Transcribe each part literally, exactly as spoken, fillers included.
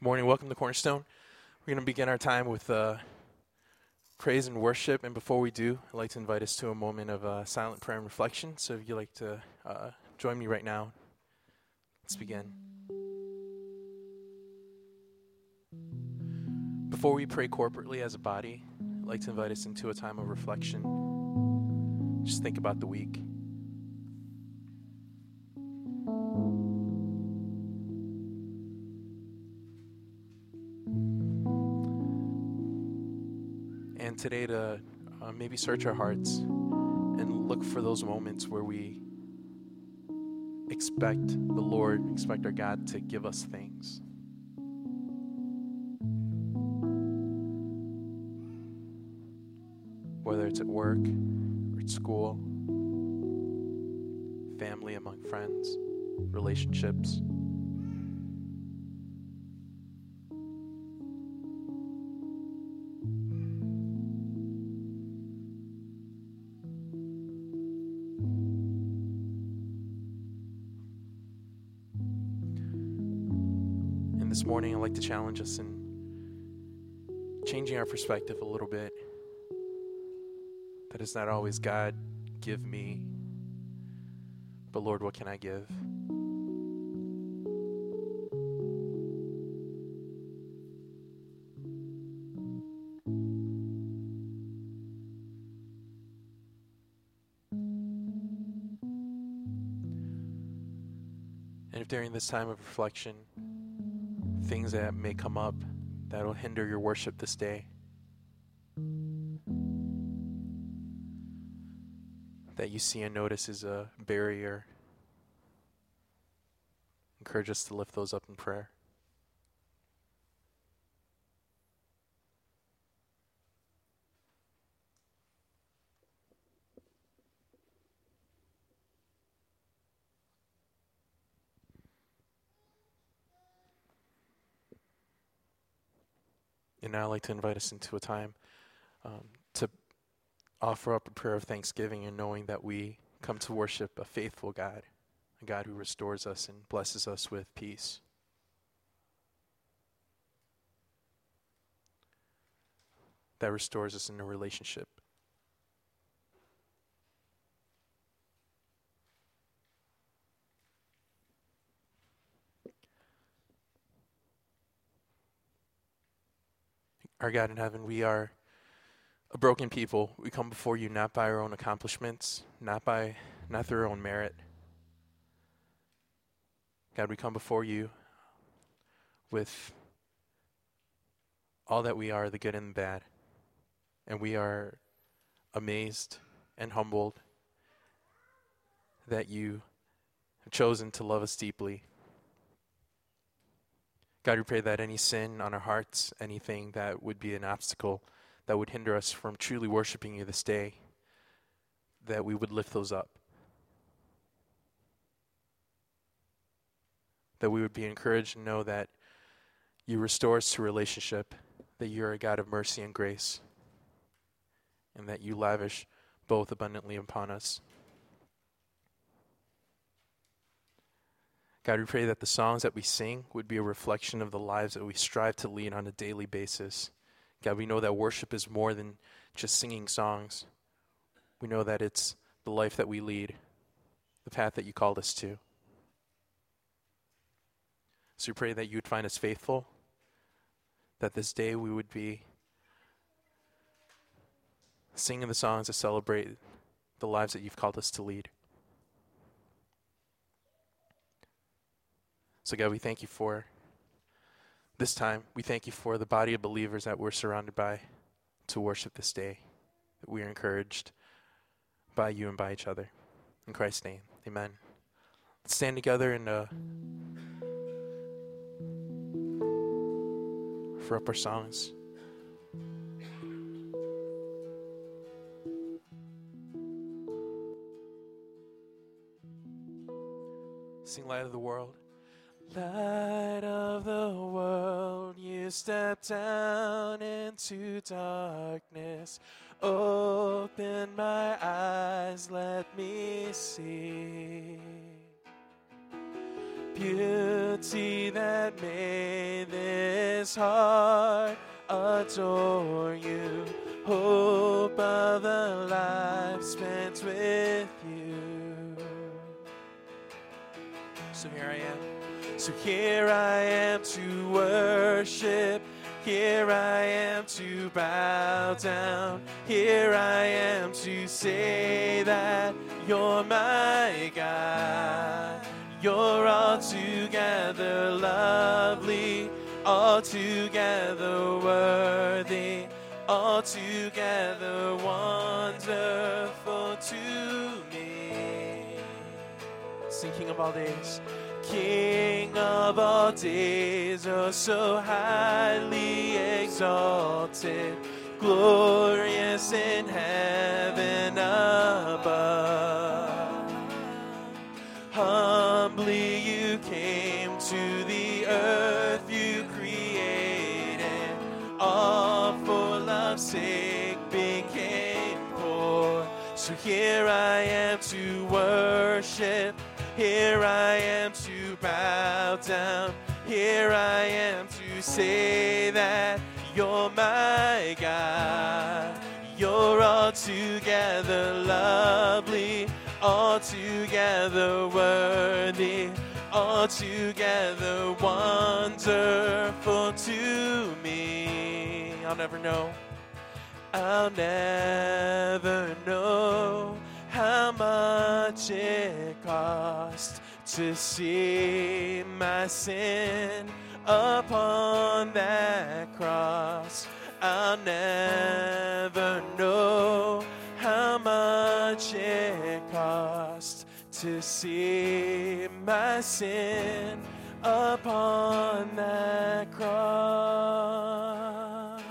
Good morning. Welcome to Cornerstone. We're going to begin our time with uh, praise and worship. And before we do, I'd like to invite us to a moment of uh, silent prayer and reflection. So if you'd like to uh, join me right now, let's begin. Before we pray corporately as a body, I'd like to invite us into a time of reflection. Just think about the week. And today to uh, maybe search our hearts and look for those moments where we expect the Lord, expect our God to give us things. Whether it's at work or at school, family, among friends, relationships. This morning, I'd like to challenge us in changing our perspective a little bit. That it's not always, God, give me, but Lord, what can I give? And if during this time of reflection, things that may come up that will hinder your worship this day, that you see and notice is a barrier, encourage us to lift those up in prayer. And now I'd like to invite us into a time um, to offer up a prayer of thanksgiving and knowing that we come to worship a faithful God, a God who restores us and blesses us with peace. That restores us in a relationship. Our God in heaven, we are a broken people. We come before you not by our own accomplishments, not by, not through our own merit. God, we come before you with all that we are, the good and the bad. And we are amazed and humbled that you have chosen to love us deeply. God, we pray that any sin on our hearts, anything that would be an obstacle that would hinder us from truly worshiping you this day, that we would lift those up. That we would be encouraged to know that you restore us to relationship, that you are a God of mercy and grace, and that you lavish both abundantly upon us. God, we pray that the songs that we sing would be a reflection of the lives that we strive to lead on a daily basis. God, we know that worship is more than just singing songs. We know that it's the life that we lead, the path that you called us to. So we pray that you would find us faithful, that this day we would be singing the songs to celebrate the lives that you've called us to lead. So God, we thank you for this time. We thank you for the body of believers that we're surrounded by to worship this day, that we are encouraged by you and by each other. In Christ's name, amen. Let's stand together and uh, offer up our songs. Sing Light of the World. Light of the world, you step down into darkness. Open my eyes, let me see beauty that made this this heart adore you, hope of a life spent with you. So here I am, so here I am to worship, here I am to bow down, here I am to say that you're my God. You're altogether lovely, altogether worthy, altogether wonderful to me. Sing King of all days. King of all days, oh so highly exalted, glorious in heaven above. Humbly you came to the earth you created, all for love's sake became poor. So here I am to worship, here I am to bow down, here I am to say that you're my God. You're altogether lovely, altogether worthy, altogether wonderful to me. I'll never know, I'll never know how much it cost to see my sin upon that cross. I'll never know how much it cost to see my sin upon that cross.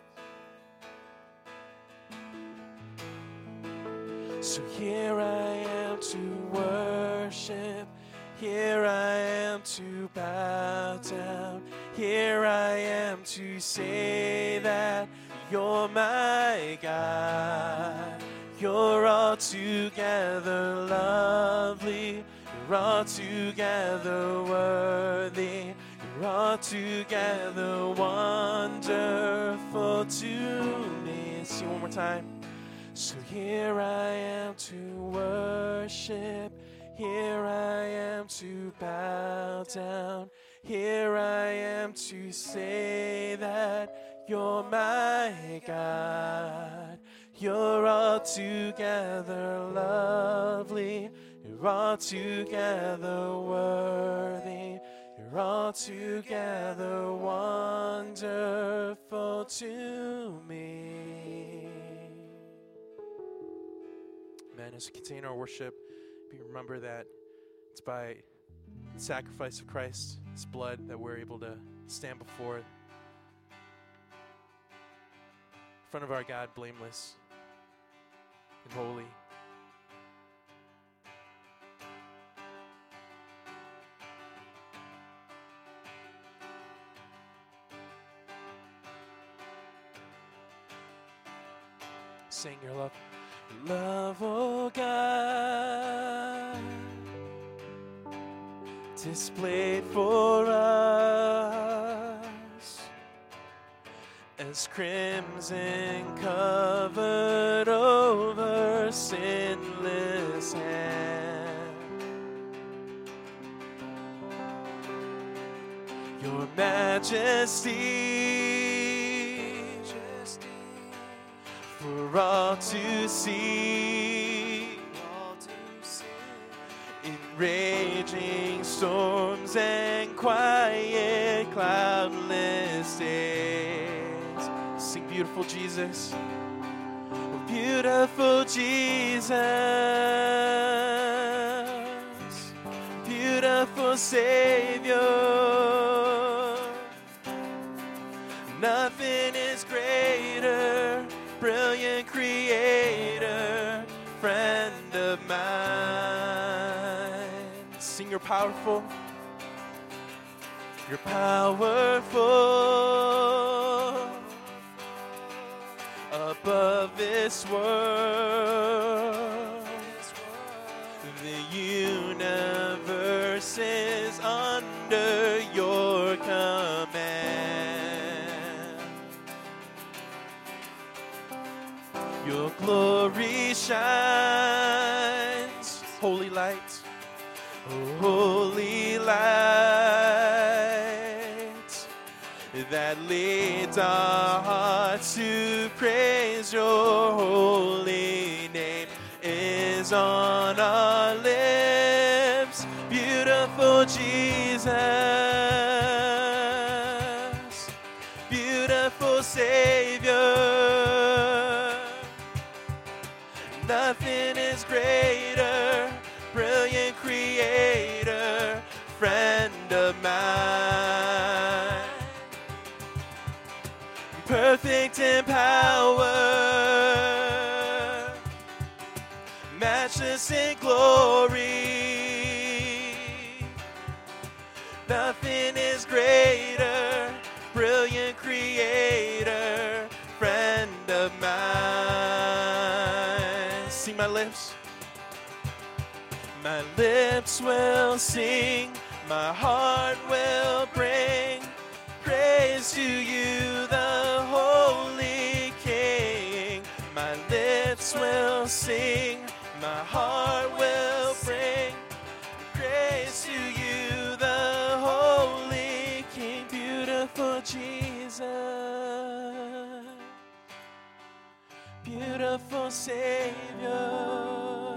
So here I am to worship, here I am to bow down, here I am to say that you're my God. You're altogether lovely, you're altogether worthy, you're altogether wonderful to me. Let's see one more time. So here I am to worship, here I am to bow down, here I am to say that you're my God. You're altogether lovely, you're altogether worthy, you're altogether wonderful to me. Amen. As we continue our worship, we remember that it's by the sacrifice of Christ, His blood, that we're able to stand before in front of our God, blameless and holy. Sing your love. Love, oh God, displayed for us as crimson covered over sinless hand. Your majesty for all to see, in raging storms and quiet cloudless days. Sing beautiful Jesus, oh beautiful Jesus, beautiful Savior. Nothing is greater, brilliant Creator, friend of mine. Sing you're powerful, you're powerful, above this world. The universe is under your command. Your glory shines, holy light, oh, holy light, that leads our hearts to praise your holy name is on our lips, beautiful Jesus, beautiful Savior. Nothing is greater, brilliant creator, friend of mine. Perfect in power, matchless in glory. Nothing is greater, brilliant creator, friend of mine. See my lips. My lips will sing, my heart will bring praise to you, the Holy King. My lips will sing, my heart will bring praise to you, the Holy King, beautiful Jesus, beautiful Savior.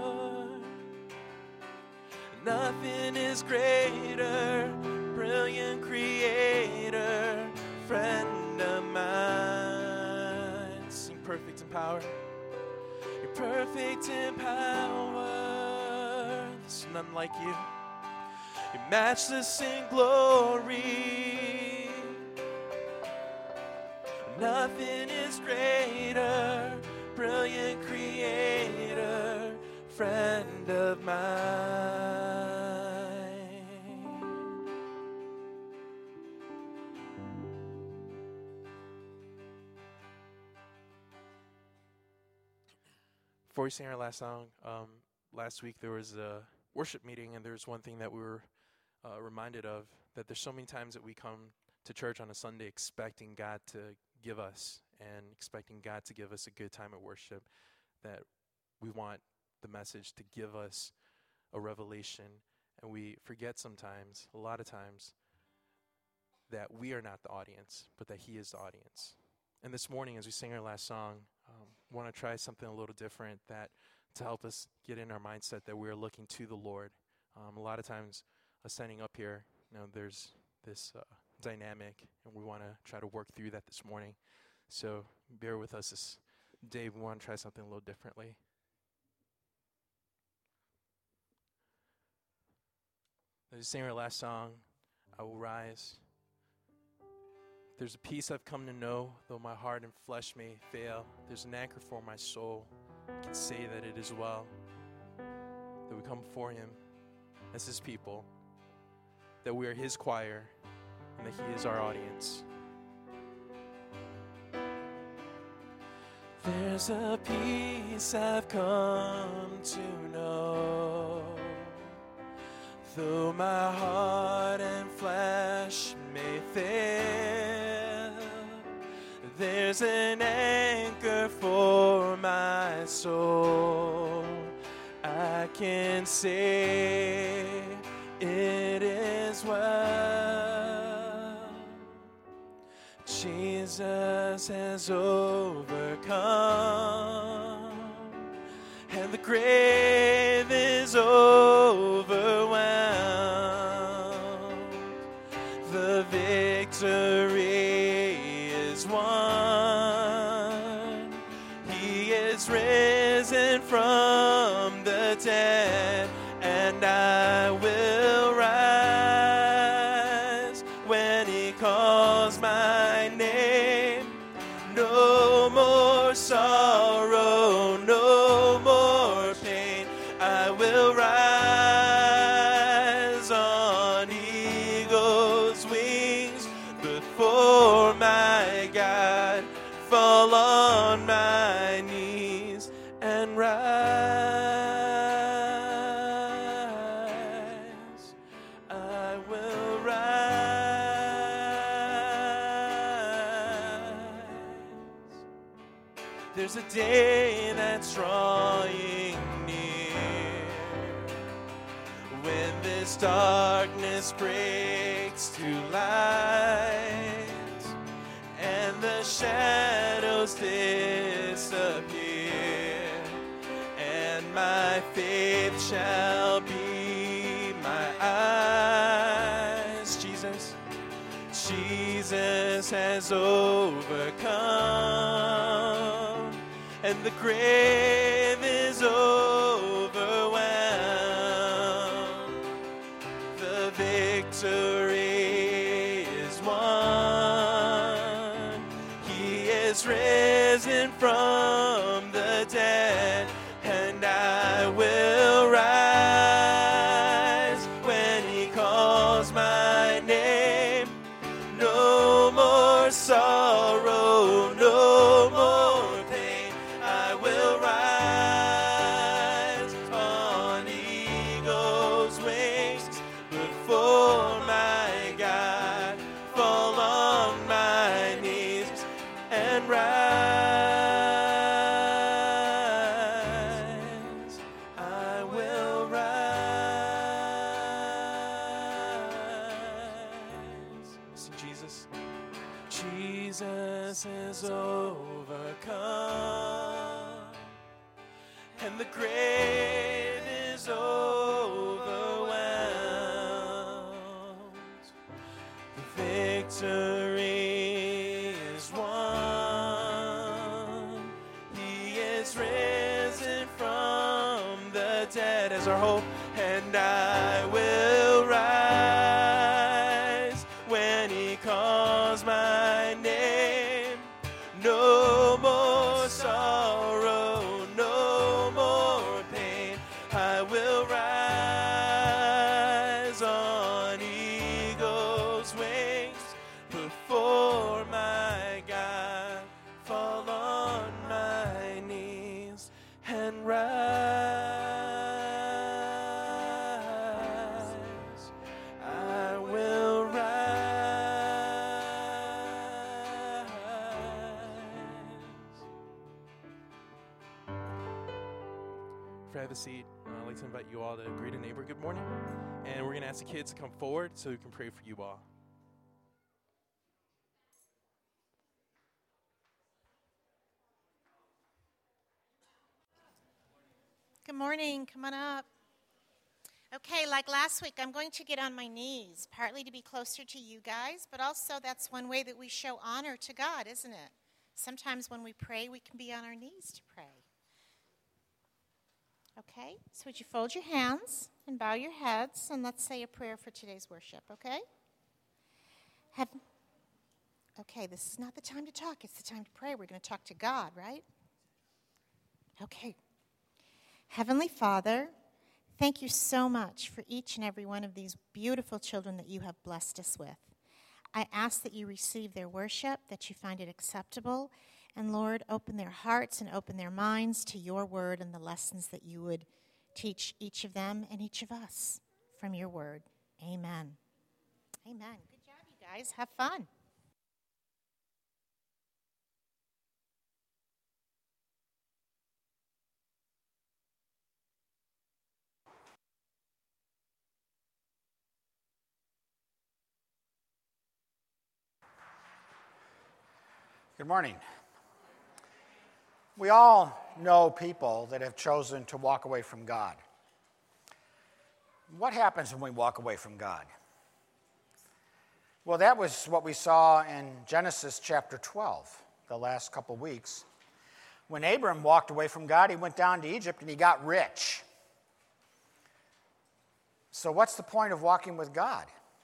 Nothing is greater, brilliant creator, friend of mine. Sing perfect in power. You're perfect in power. There's none like you. You're matchless in glory. Nothing is greater, brilliant creator, friend of mine. Before we sing our last song, um, last week there was a worship meeting, and there was one thing that we were uh, reminded of, that there's so many times that we come to church on a Sunday expecting God to give us, and expecting God to give us a good time at worship, that we want the message to give us a revelation, and we forget sometimes, a lot of times, that we are not the audience, but that He is the audience. And this morning, as we sing our last song, um, we want to try something a little different, that to help us get in our mindset that we are looking to the Lord. Um, a lot of times, us standing up here, you know, there's this uh, dynamic, and we want to try to work through that this morning. So bear with us this day. We want to try something a little differently. As we sing our last song, I will rise. There's a peace I've come to know, though my heart and flesh may fail. There's an anchor for my soul. I can say that it is well, that we come before Him as His people, that we are His choir, and that He is our audience. There's a peace I've come to know, though my heart and flesh may fail. There's an anchor for my soul. I can say it is well. Jesus has overcome, and the grave is overwhelmed. The victory is won. He is risen from the dead, and I will rise when He calls my name. No more sorrow, no more pain. I will rise on eagle's wings before my God, fall on my knees and rise. I will rise. There's a day that's drawing near when this darkness breaks to light and the shadows disappear, and my faith shall be my eyes. Jesus, Jesus has overcome, and the grave is overwhelmed. The victory is won. He is risen from the dead, and I will rise when he calls my name. No more sorrow, no more pain. I will rise on eagle's wings before my God, fall on my knees and rise. I will rise. Sing Jesus. Jesus is overcome, and the grave is overwhelmed. The victory is won. He is risen from the dead as our hope, and I will rise when he calls my name. No more sorrow, no more pain. I will rise on eagle's wings before my God, fall on my knees and rise. I will rise. For have a seat, uh, I'd like to invite you all to greet a neighbor good morning. And we're going to ask the kids to come forward so we can pray for you all. Good morning. Come on up. Okay, like last week, I'm going to get on my knees, partly to be closer to you guys, but also that's one way that we show honor to God, isn't it? Sometimes when we pray, we can be on our knees to pray. Okay, so would you fold your hands and bow your heads, and let's say a prayer for today's worship, okay? Have, okay, this is not the time to talk. It's the time to pray. We're going to talk to God, right? Okay. Heavenly Father, thank you so much for each and every one of these beautiful children that you have blessed us with. I ask that you receive their worship, that you find it acceptable, and Lord, open their hearts and open their minds to your word and the lessons that you would teach each of them and each of us from your word. Amen. Amen. Good job, you guys. Have fun. Good morning. We all know people that have chosen to walk away from God. What happens when we walk away from God? Well, that was what we saw in Genesis chapter twelve, the last couple weeks. When Abram walked away from God, he went down to Egypt and he got rich. So what's the point of walking with God?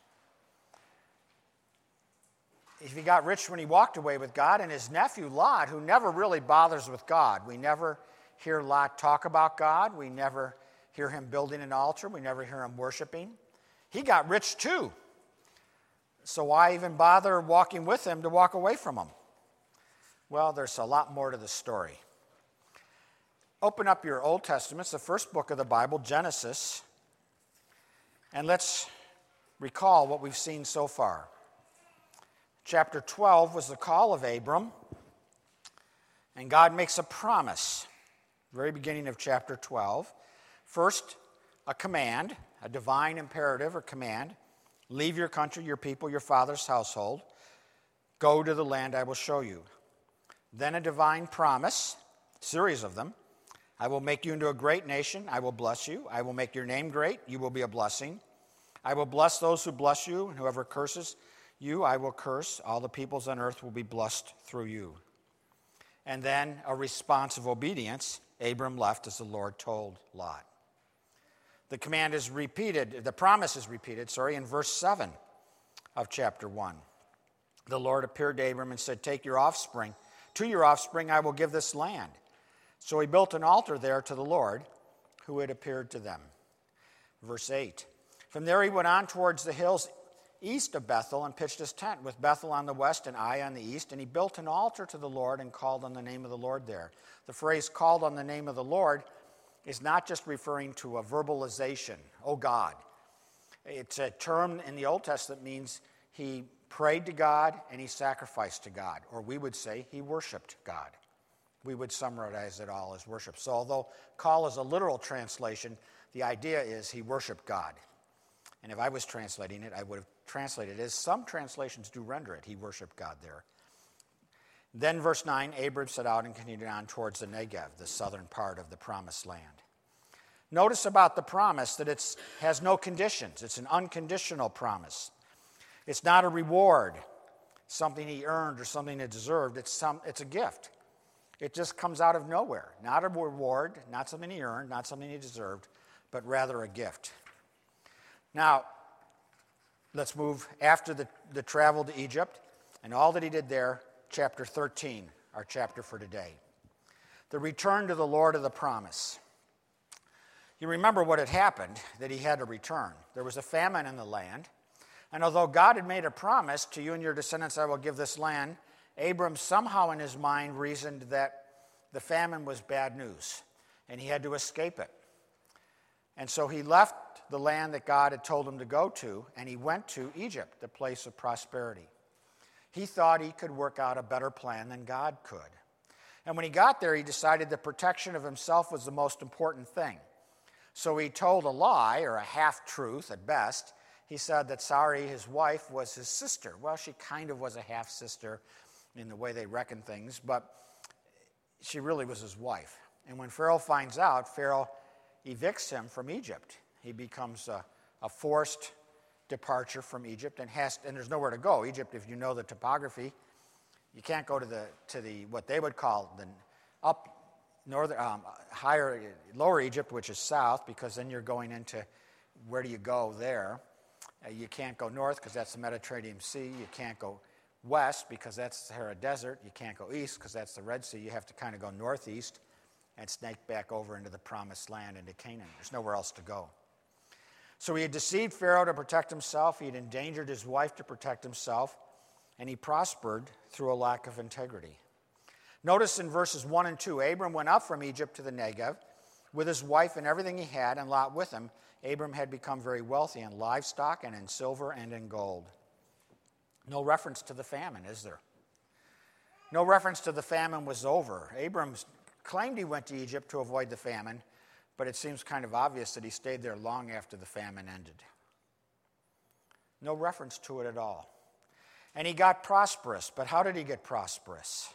If he got rich when he walked away with God, and his nephew Lot, who never really bothers with God. We never hear Lot talk about God. We never hear him building an altar. We never hear him worshiping. He got rich too. So why even bother walking with him to walk away from him? Well, there's a lot more to the story. Open up your Old Testament, the first book of the Bible, Genesis, and let's recall what we've seen so far. Chapter twelve was the call of Abram. And God makes a promise, very beginning of chapter twelve. First, a command, a divine imperative or command. Leave your country, your people, your father's household. Go to the land I will show you. Then a divine promise, series of them. I will make you into a great nation. I will bless you. I will make your name great. You will be a blessing. I will bless those who bless you, and whoever curses you, I will curse. All the peoples on earth will be blessed through you. And then a response of obedience. Abram left as the Lord told Lot. The command is repeated, the promise is repeated, sorry, in verse seven of chapter one. The Lord appeared to Abram and said, take your offspring. To your offspring I will give this land. So he built an altar there to the Lord who had appeared to them. Verse eight. From there he went on towards the hills east of Bethel and pitched his tent with Bethel on the west and Ai on the east. And he built an altar to the Lord and called on the name of the Lord there. The phrase called on the name of the Lord is not just referring to a verbalization, oh God. It's a term in the Old Testament that means he prayed to God and he sacrificed to God. Or we would say he worshiped God. We would summarize it all as worship. So although call is a literal translation, the idea is he worshiped God. And if I was translating it, I would have translated it as some translations do render it. He worshiped God there. Then verse nine, Abram set out and continued on towards the Negev, the southern part of the promised land. Notice about the promise that it has no conditions. It's an unconditional promise. It's not a reward, something he earned or something he deserved. It's, some, it's a gift. It just comes out of nowhere. Not a reward, not something he earned, not something he deserved, but rather a gift. Now, let's move after the, the travel to Egypt and all that he did there, chapter thirteen, our chapter for today. The return to the Lord of the promise. You remember what had happened, that he had to return. There was a famine in the land, and although God had made a promise, to you and your descendants I will give this land, Abram somehow in his mind reasoned that the famine was bad news, and he had to escape it. And so he left the land that God had told him to go to, and he went to Egypt, the place of prosperity. He thought he could work out a better plan than God could. And when he got there, he decided the protection of himself was the most important thing. So he told a lie, or a half-truth at best. He said that Sarai, his wife, was his sister. Well, she kind of was a half-sister in the way they reckon things, but she really was his wife. And when Pharaoh finds out, Pharaoh evicts him from Egypt. He becomes a, a forced departure from Egypt, and has and there's nowhere to go. Egypt, if you know the topography, you can't go to the to the what they would call the up northern um, higher lower Egypt, which is south, because then you're going into where do you go there? Uh, you can't go north because that's the Mediterranean Sea. You can't go west because that's the Sahara Desert. You can't go east because that's the Red Sea. You have to kind of go northeast and snake back over into the Promised Land, into Canaan. There's nowhere else to go. So he had deceived Pharaoh to protect himself. He had endangered his wife to protect himself. And he prospered through a lack of integrity. Notice in verses one and two, Abram went up from Egypt to the Negev with his wife and everything he had, and Lot with him. Abram had become very wealthy in livestock and in silver and in gold. No reference to the famine, is there? No reference to the famine was over. Abram claimed he went to Egypt to avoid the famine, but it seems kind of obvious that he stayed there long after the famine ended. No reference to it at all. And he got prosperous, but how did he get prosperous?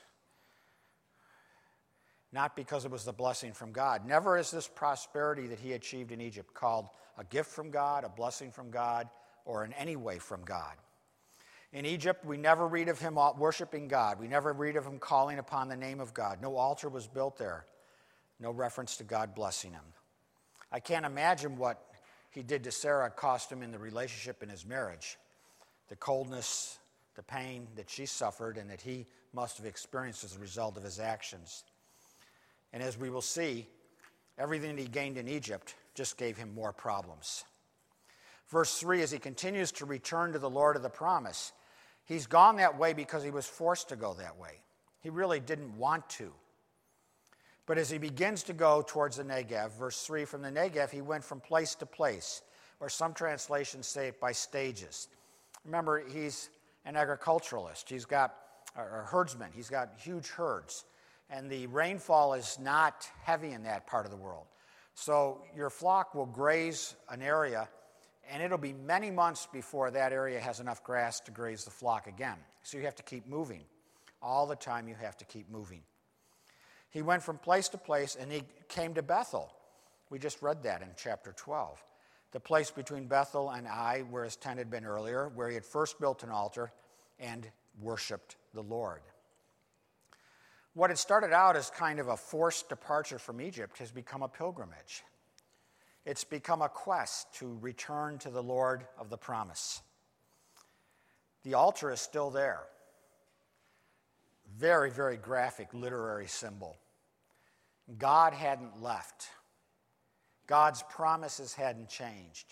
Not because it was the blessing from God. Never is this prosperity that he achieved in Egypt called a gift from God, a blessing from God, or in any way from God. In Egypt, we never read of him worshiping God. We never read of him calling upon the name of God. No altar was built there. No reference to God blessing him. I can't imagine what he did to Sarah cost him in the relationship in his marriage. The coldness, the pain that she suffered and that he must have experienced as a result of his actions. And as we will see, everything that he gained in Egypt just gave him more problems. Verse three, as he continues to return to the Lord of the promise, he's gone that way because he was forced to go that way. He really didn't want to. But as he begins to go towards the Negev, verse three, from the Negev, he went from place to place, or some translations say it by stages. Remember, he's an agriculturalist. He's got a herdsman. He's got huge herds. and the rainfall is not heavy in that part of the world. So your flock will graze an area, and it'll be many months before that area has enough grass to graze the flock again. So you have to keep moving. All the time you have to keep moving. He went from place to place, and he came to Bethel. We just read that in chapter twelve. The place between Bethel and Ai, where his tent had been earlier, where he had first built an altar and worshiped the Lord. What had started out as kind of a forced departure from Egypt has become a pilgrimage. It's become a quest to return to the Lord of the promise. The altar is still there. Very, very graphic literary symbol. God hadn't left. God's promises hadn't changed.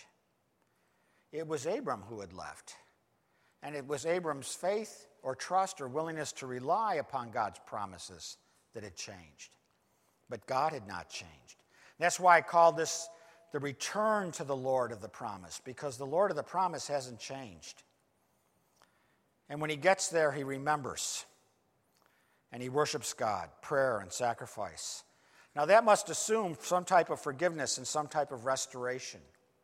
It was Abram who had left. And it was Abram's faith or trust or willingness to rely upon God's promises that had changed. But God had not changed. That's why I call this the return to the Lord of the promise, because the Lord of the promise hasn't changed. And when he gets there, he remembers. And he worships God, prayer and sacrifice. Now that must assume some type of forgiveness and some type of restoration.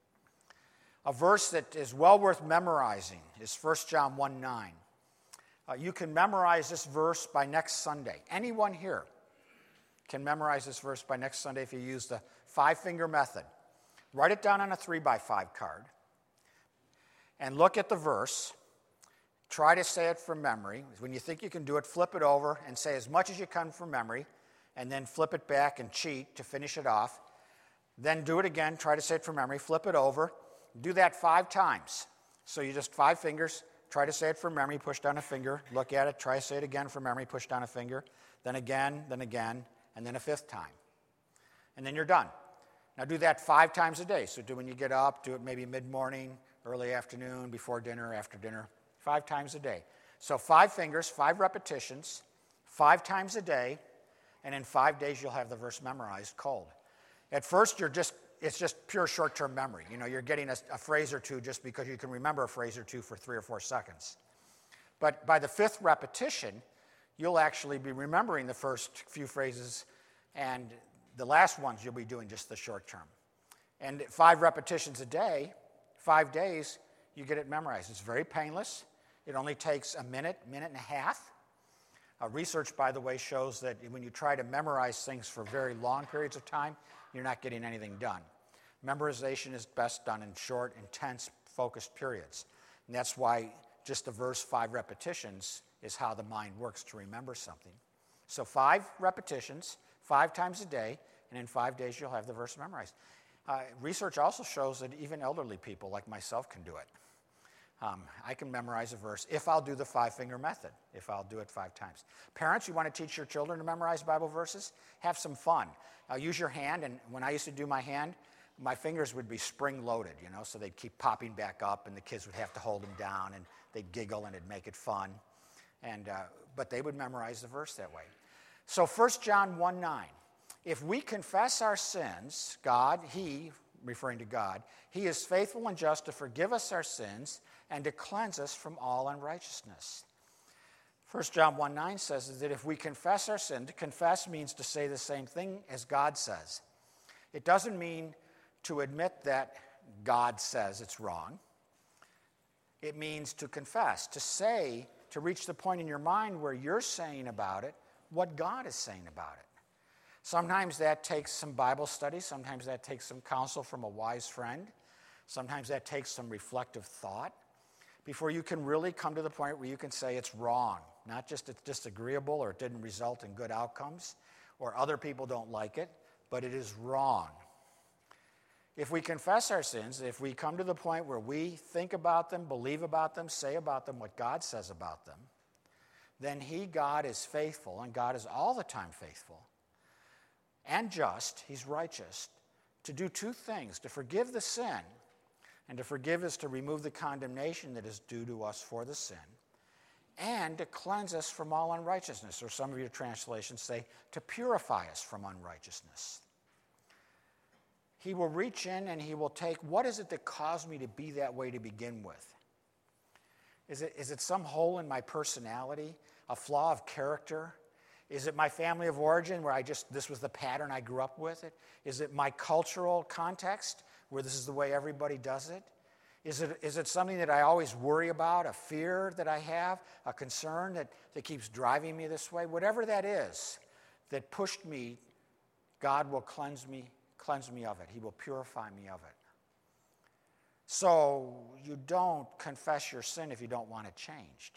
A verse that is well worth memorizing is First John one nine. Uh, you can memorize this verse by next Sunday. Anyone here can memorize this verse by next Sunday if you use the five-finger method. Write it down on a three by five card and look at the verse. Try to say it from memory. When you think you can do it, flip it over and say as much as you can from memory, and then flip it back and cheat to finish it off. Then do it again. Try to say it from memory. Flip it over. Do that five times. So you just five fingers. Try to say it from memory. Push down a finger. Look at it. Try to say it again from memory. Push down a finger. Then again, then again, and then a fifth time. And then you're done. Now do that five times a day. So do when you get up. Do it maybe mid-morning, early afternoon, before dinner, after dinner. Five times a day. So five fingers, five repetitions, five times a day, and in five days you'll have the verse memorized cold. At first, you're just it's just pure short-term memory. You know, you're getting a, a phrase or two just because you can remember a phrase or two for three or four seconds. But by the fifth repetition, you'll actually be remembering the first few phrases, and the last ones you'll be doing just the short term. And five repetitions a day, five days, you get it memorized. It's very painless. It only takes a minute, minute and a half. Uh, research, by the way, shows that when you try to memorize things for very long periods of time, you're not getting anything done. Memorization is best done in short, intense, focused periods. And that's why just the verse five repetitions is how the mind works to remember something. So five repetitions, five times a day, and in five days you'll have the verse memorized. Uh, research also shows that even elderly people like myself can do it. Um, I can memorize a verse if I'll do the five-finger method, if I'll do it five times. Parents, you want to teach your children to memorize Bible verses? Have some fun. Uh, use your hand, and when I used to do my hand, my fingers would be spring-loaded, you know, so they'd keep popping back up, and the kids would have to hold them down, and they'd giggle, and it'd make it fun. And uh, but they would memorize the verse that way. So First John one nine, if we confess our sins, God, He, referring to God, He is faithful and just to forgive us our sins and to cleanse us from all unrighteousness. First John one nine says that if we confess our sin, to confess means to say the same thing as God says. It doesn't mean to admit that God says it's wrong. It means to confess, to say, to reach the point in your mind where you're saying about it what God is saying about it. Sometimes that takes some Bible study. Sometimes that takes some counsel from a wise friend. Sometimes that takes some reflective thought before you can really come to the point where you can say it's wrong. Not just it's disagreeable or it didn't result in good outcomes or other people don't like it, but it is wrong. If we confess our sins, if we come to the point where we think about them, believe about them, say about them what God says about them, then He, God, is faithful, and God is all the time faithful and just, He's righteous, to do two things: to forgive the sin, and to forgive is to remove the condemnation that is due to us for the sin, and to cleanse us from all unrighteousness, or some of your translations say to purify us from unrighteousness. He will reach in and He will take, what is it that caused me to be that way to begin with? Is it, is it some hole in my personality, a flaw of character? Is it my family of origin where I just, this was the pattern I grew up with it? Is it my cultural context where this is the way everybody does it? Is it, is it something that I always worry about, a fear that I have, a concern that, that keeps driving me this way? Whatever that is that pushed me, God will cleanse me, cleanse me of it. He will purify me of it. So you don't confess your sin if you don't want it changed.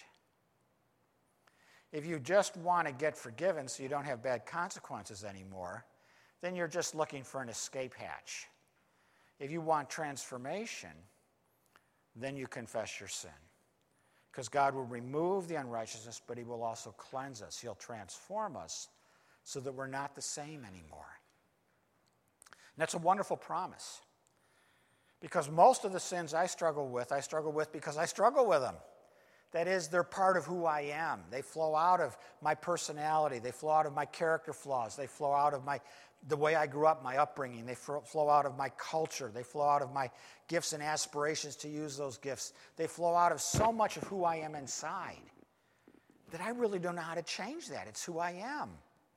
If you just want to get forgiven so you don't have bad consequences anymore, then you're just looking for an escape hatch. If you want transformation, then you confess your sin. Because God will remove the unrighteousness, but he will also cleanse us. He'll transform us so that we're not the same anymore. And that's a wonderful promise. Because most of the sins I struggle with, I struggle with because I struggle with them. That is, they're part of who I am. They flow out of my personality. They flow out of my character flaws. They flow out of my the way I grew up, my upbringing. They flow out of my culture. They flow out of my gifts and aspirations to use those gifts. They flow out of so much of who I am inside that I really don't know how to change that. It's who I am.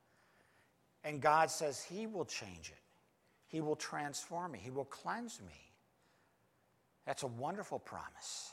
And God says he will change it. He will transform me. He will cleanse me. That's a wonderful promise.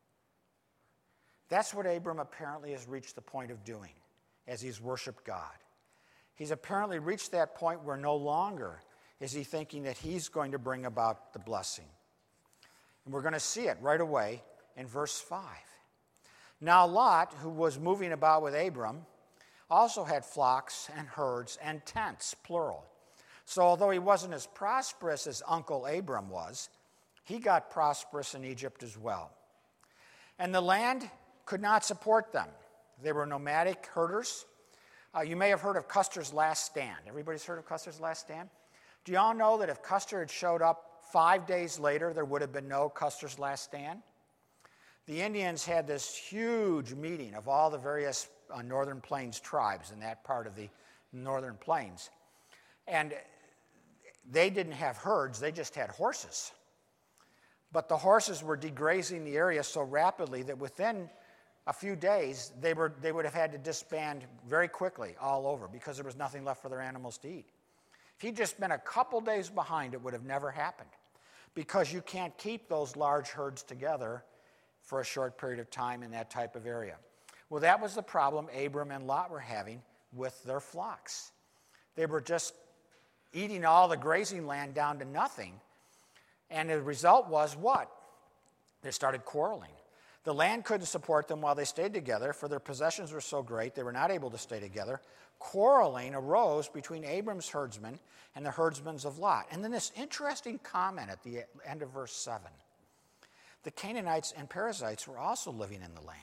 That's what Abram apparently has reached the point of doing as he's worshiped God. He's apparently reached that point where no longer is he thinking that he's going to bring about the blessing. And we're going to see it right away in verse five. Now Lot, who was moving about with Abram, also had flocks and herds and tents, plural. So although he wasn't as prosperous as Uncle Abram was, he got prosperous in Egypt as well. And the land could not support them. They were nomadic herders. Uh, you may have heard of Custer's Last Stand. Everybody's heard of Custer's Last Stand? Do you all know that if Custer had showed up five days later, there would have been no Custer's Last Stand? The Indians had this huge meeting of all the various uh, Northern Plains tribes in that part of the Northern Plains. And they didn't have herds, they just had horses. But the horses were degrazing the area so rapidly that within a few days, they were they would have had to disband very quickly all over because there was nothing left for their animals to eat. If he'd just been a couple days behind, it would have never happened because you can't keep those large herds together for a short period of time in that type of area. Well, that was the problem Abram and Lot were having with their flocks. They were just eating all the grazing land down to nothing, and the result was what? They started quarreling. The land couldn't support them while they stayed together, for their possessions were so great they were not able to stay together. Quarreling arose between Abram's herdsmen and the herdsmen of Lot. And then this interesting comment at the end of verse seven. The Canaanites and Perizzites were also living in the land.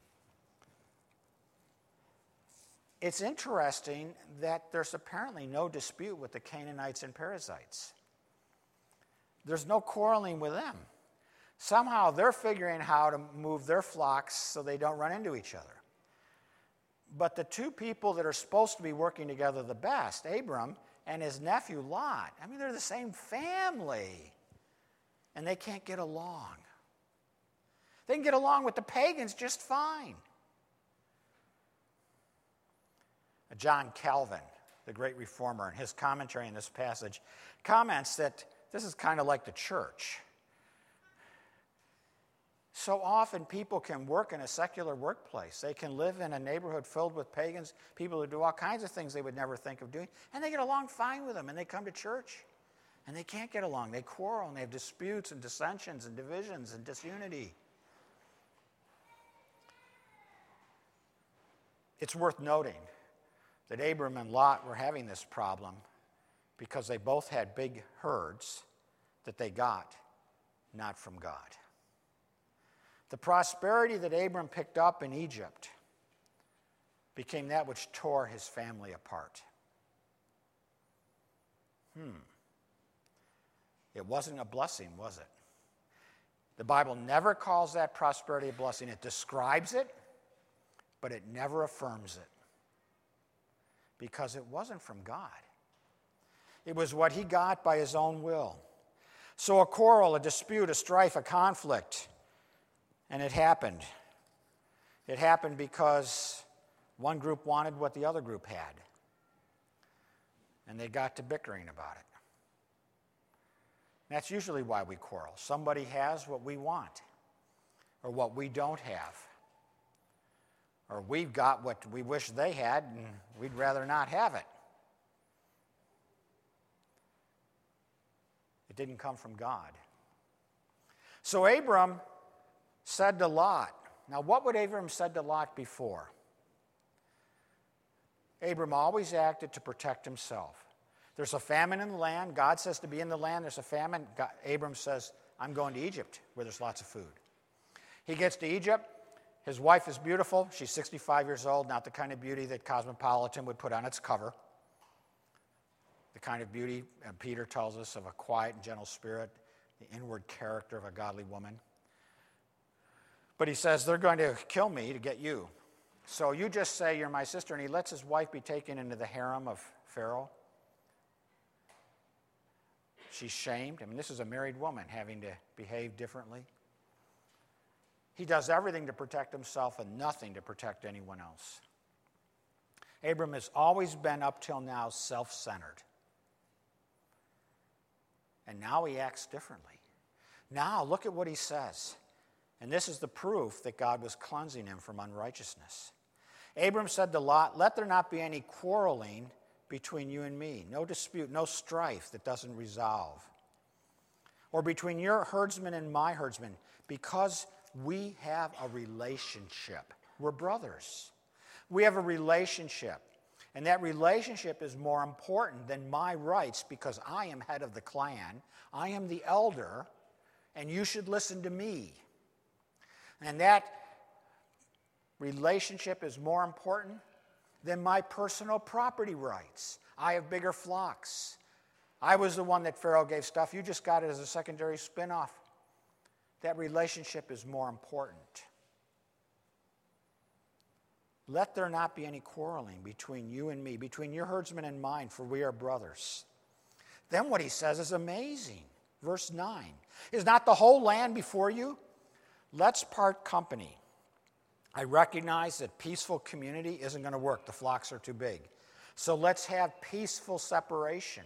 It's interesting that there's apparently no dispute with the Canaanites and Perizzites. There's no quarreling with them. Somehow they're figuring how to move their flocks so they don't run into each other. But the two people that are supposed to be working together the best, Abram and his nephew Lot, I mean, they're the same family, and they can't get along. They can get along with the pagans just fine. John Calvin, the great reformer, in his commentary on this passage, comments that this is kind of like the church. So often people can work in a secular workplace. They can live in a neighborhood filled with pagans, people who do all kinds of things they would never think of doing, and they get along fine with them, and they come to church, and they can't get along. They quarrel, and they have disputes and dissensions and divisions and disunity. It's worth noting that Abram and Lot were having this problem because they both had big herds that they got not from God. The prosperity that Abram picked up in Egypt became that which tore his family apart. Hmm. It wasn't a blessing, was it? The Bible never calls that prosperity a blessing. It describes it, but it never affirms it because it wasn't from God. It was what he got by his own will. So a quarrel, a dispute, a strife, a conflict. And it happened. It happened because One group wanted what the other group had, and they got to bickering about it. That's usually why we quarrel. Somebody has what we want, or what we don't have. Or we've got what we wish they had, and we'd rather not have it. It didn't come from God. So Abram said to Lot, now what would Abram said to Lot before? Abram always acted to protect himself. There's a famine in the land. God says to be in the land. There's a famine. God, Abram says, I'm going to Egypt where there's lots of food. He gets to Egypt. His wife is beautiful. She's sixty-five years old, not the kind of beauty that Cosmopolitan would put on its cover. The kind of beauty, uh, Peter tells us, of a quiet and gentle spirit, the inward character of a godly woman. But he says, they're going to kill me to get you. So you just say you're my sister, and he lets his wife be taken into the harem of Pharaoh. She's shamed. I mean, this is a married woman having to behave differently. He does everything to protect himself and nothing to protect anyone else. Abram has always been, up till now, self-centered. And now he acts differently. Now, look at what he says. And this is the proof that God was cleansing him from unrighteousness. Abram said to Lot, let there not be any quarreling between you and me. No dispute, no strife that doesn't resolve. Or between your herdsmen and my herdsmen, because we have a relationship. We're brothers. We have a relationship. And that relationship is more important than my rights because I am head of the clan. I am the elder, and you should listen to me. And that relationship is more important than my personal property rights. I have bigger flocks. I was the one that Pharaoh gave stuff. You just got it as a secondary spinoff. That relationship is more important. Let there not be any quarreling between you and me, between your herdsmen and mine, for we are brothers. Then what he says is amazing. Verse nine. Is not the whole land before you? Let's part company. I recognize that peaceful community isn't going to work. The flocks are too big. So let's have peaceful separation.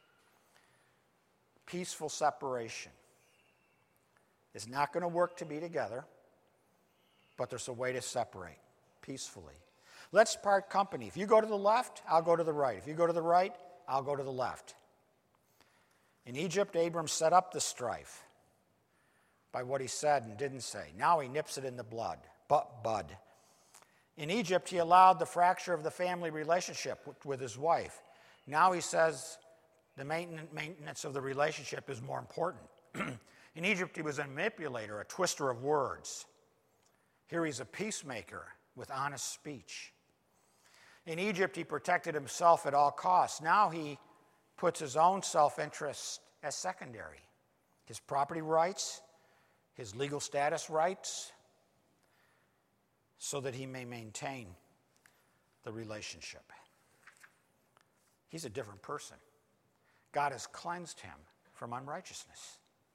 Peaceful separation. It's not going to work to be together, but there's a way to separate peacefully. Let's part company. If you go to the left, I'll go to the right. If you go to the right, I'll go to the left. In Egypt, Abram set up the strife by what he said and didn't say. Now he nips it in the blood, but bud. In Egypt, he allowed the fracture of the family relationship with his wife. Now he says the maintenance of the relationship is more important. In Egypt, he was a manipulator, a twister of words. Here he's a peacemaker with honest speech. In Egypt, he protected himself at all costs. Now he puts his own self-interest as secondary. His property rights, his legal status rights, so that he may maintain the relationship. He's a different person. God has cleansed him from unrighteousness.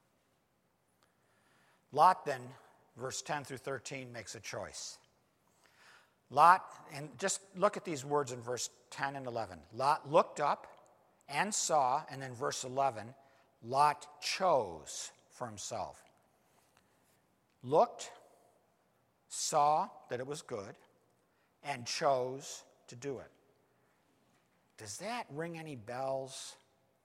Lot then, verse ten through thirteen, makes a choice. Lot, and just look at these words in verse ten and eleven. Lot looked up and saw, and then verse eleven, Lot chose for himself. Looked, saw that it was good, and chose to do it. Does that ring any bells?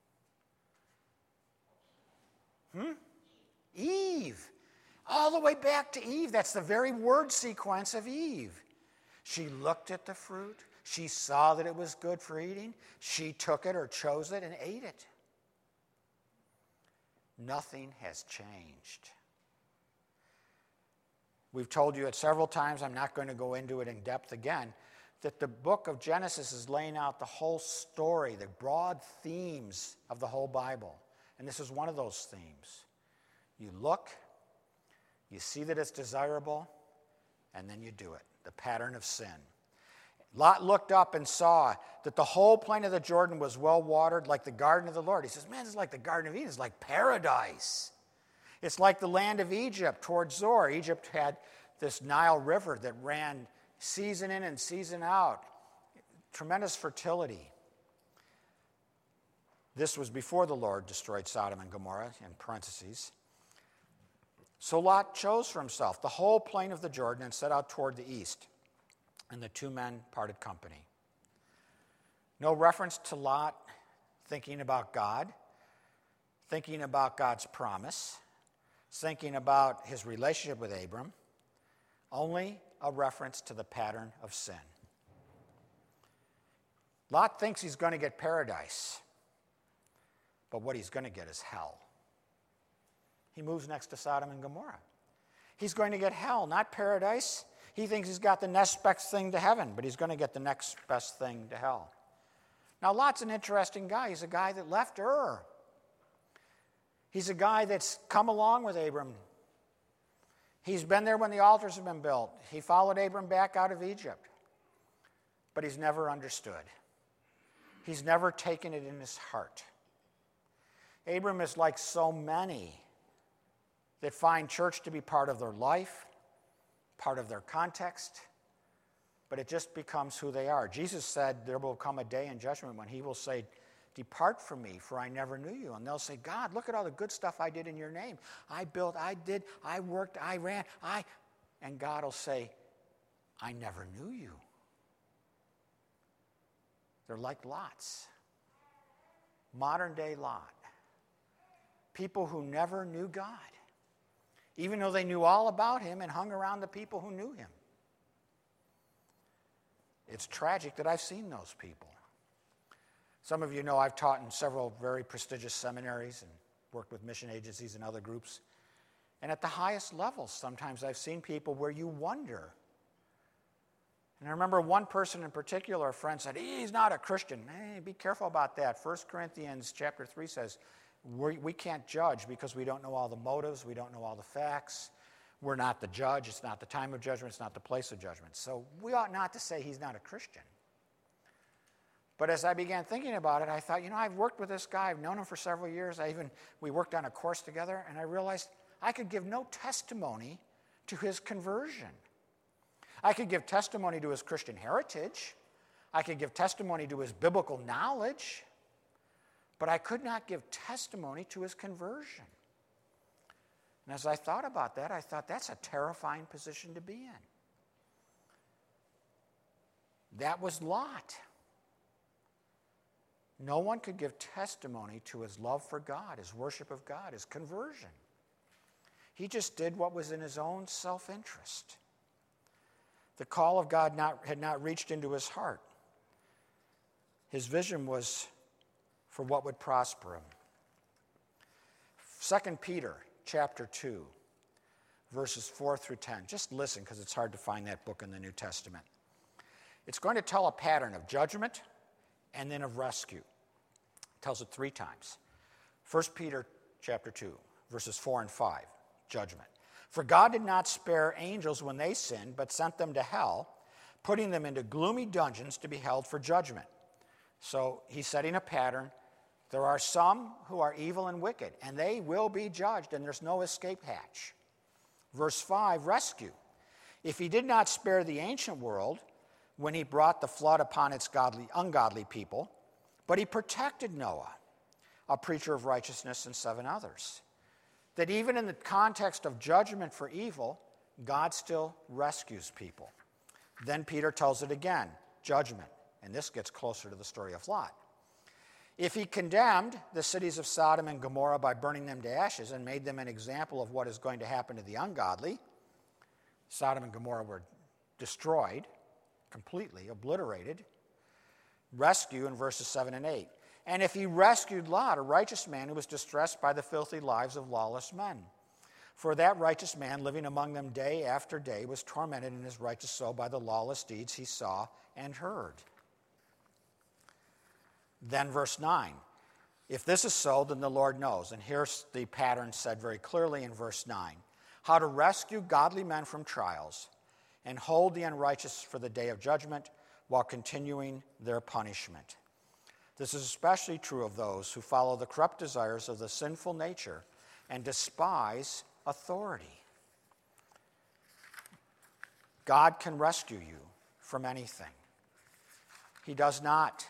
Hmm? Eve. All the way back to Eve. That's the very word sequence of Eve. She looked at the fruit. She saw that it was good for eating. She took it or chose it and ate it. Nothing has changed. We've told you it several times, I'm not going to go into it in depth again, that the book of Genesis is laying out the whole story, the broad themes of the whole Bible. And this is one of those themes. You look, you see that it's desirable, and then you do it. The pattern of sin. Lot looked up and saw that the whole plain of the Jordan was well watered like the garden of the Lord. He says, man, it's like the Garden of Eden. It's like paradise. It's like the land of Egypt towards Zoar. Egypt had this Nile River that ran season in and season out, tremendous fertility. This was before the Lord destroyed Sodom and Gomorrah, in parentheses. So Lot chose for himself the whole plain of the Jordan and set out toward the east, and the two men parted company. No reference to Lot thinking about God, thinking about God's promise, thinking about his relationship with Abram, only a reference to the pattern of sin. Lot thinks he's going to get paradise, but what he's going to get is hell. He moves next to Sodom and Gomorrah. He's going to get hell, not paradise. He thinks he's got the next best thing to heaven, but he's going to get the next best thing to hell. Now, Lot's an interesting guy. He's a guy that left Ur. He's a guy that's come along with Abram. He's been there when the altars have been built. He followed Abram back out of Egypt. But he's never understood. He's never taken it in his heart. Abram is like so many that find church to be part of their life, part of their context, but it just becomes who they are. Jesus said there will come a day in judgment when he will say, "Depart from me, for I never knew you." And they'll say, "God, look at all the good stuff I did in your name. I built, I did, I worked, I ran, I..." And God will say, "I never knew you." They're like Lots. Modern day Lot. People who never knew God, even though they knew all about him and hung around the people who knew him. It's tragic that I've seen those people. Some of you know I've taught in several very prestigious seminaries and worked with mission agencies and other groups. And at the highest levels, sometimes I've seen people where you wonder. And I remember one person in particular, a friend said, "He's not a Christian." Hey, be careful about that. First Corinthians chapter three says, we we can't judge because we don't know all the motives, we don't know all the facts. We're not the judge. It's not the time of judgment. It's not the place of judgment. So we ought not to say he's not a Christian. But as I began thinking about it, I thought, you know, I've worked with this guy. I've known him for several years. I even, we worked on a course together, and I realized I could give no testimony to his conversion. I could give testimony to his Christian heritage. I could give testimony to his biblical knowledge. But I could not give testimony to his conversion. And as I thought about that, I thought that's a terrifying position to be in. That was Lot. No one could give testimony to his love for God, his worship of God, his conversion. He just did what was in his own self-interest. The call of God not, had not reached into his heart. His vision was for what would prosper him. Second Peter chapter two, verses four through ten. Just listen, because it's hard to find that book in the New Testament. It's going to tell a pattern of judgment and then of rescue. It tells it three times. First Peter chapter two, verses four and five, judgment. "For God did not spare angels when they sinned, but sent them to hell, putting them into gloomy dungeons to be held for judgment." So he's setting a pattern. There are some who are evil and wicked, and they will be judged, and there's no escape hatch. Verse five, rescue. "If he did not spare the ancient world when he brought the flood upon its godly, ungodly people, but he protected Noah, a preacher of righteousness, and seven others." That even in the context of judgment for evil, God still rescues people. Then Peter tells it again, judgment. And this gets closer to the story of Lot. "If he condemned the cities of Sodom and Gomorrah by burning them to ashes and made them an example of what is going to happen to the ungodly," Sodom and Gomorrah were destroyed, completely obliterated. Rescue in verses seven and eight. "And if he rescued Lot, a righteous man who was distressed by the filthy lives of lawless men. For that righteous man living among them day after day was tormented in his righteous soul by the lawless deeds he saw and heard." Then verse nine. "If this is so, then the Lord knows." And here's the pattern said very clearly in verse nine. "How to rescue godly men from trials and hold the unrighteous for the day of judgment while continuing their punishment. This is especially true of those who follow the corrupt desires of the sinful nature and despise authority." God can rescue you. from anything. He does not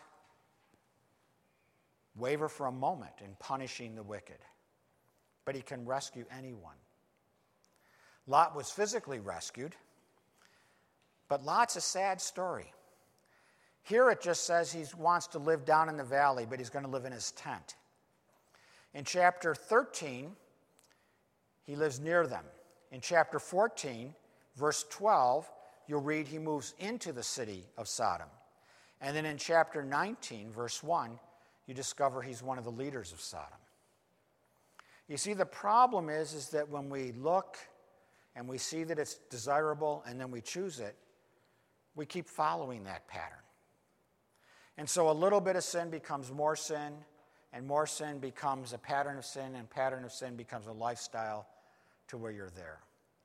waver for a moment in punishing the wicked, but he can rescue anyone. Lot was physically rescued, but Lot's a sad story. Here it just says he wants to live down in the valley, but he's going to live in his tent. In chapter thirteen, he lives near them. In chapter fourteen, verse twelve, you'll read he moves into the city of Sodom. And then in chapter nineteen, verse one, you discover he's one of the leaders of Sodom. You see, the problem is, is that when we look and we see that it's desirable and then we choose it, we keep following that pattern. And so a little bit of sin becomes more sin, and more sin becomes a pattern of sin, and pattern of sin becomes a lifestyle to where you're there.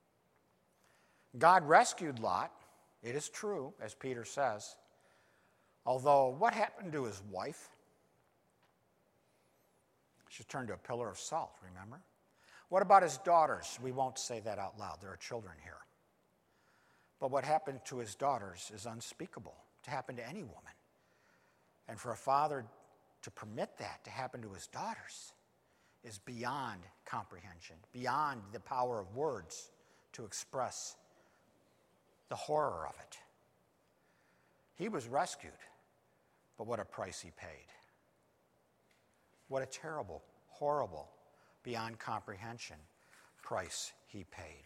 God rescued Lot, it is true, as Peter says. Although, what happened to his wife? She turned to a pillar of salt, remember? What about his daughters? We won't say that out loud. There are children here. But what happened to his daughters is unspeakable to happen to any woman. And for a father to permit that to happen to his daughters is beyond comprehension, beyond the power of words to express the horror of it. He was rescued, but what a price he paid. What a terrible, horrible, beyond comprehension price he paid.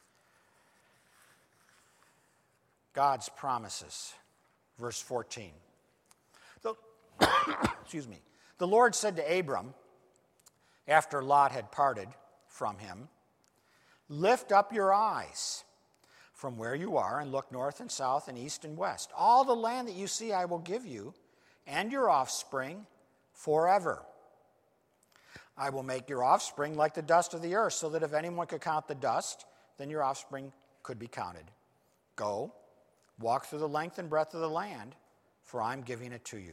God's promises, verse fourteen. The, excuse me. The Lord said to Abram, after Lot had parted from him, "Lift up your eyes from where you are and look north and south and east and west. All the land that you see I will give you and your offspring forever. I will make your offspring like the dust of the earth, so that if anyone could count the dust, then your offspring could be counted. Go, walk through the length and breadth of the land, for I'm giving it to you."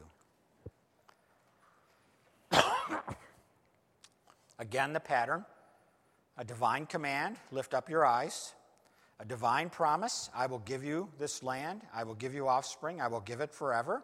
Again, the pattern, a divine command, lift up your eyes. A divine promise, I will give you this land, I will give you offspring, I will give it forever.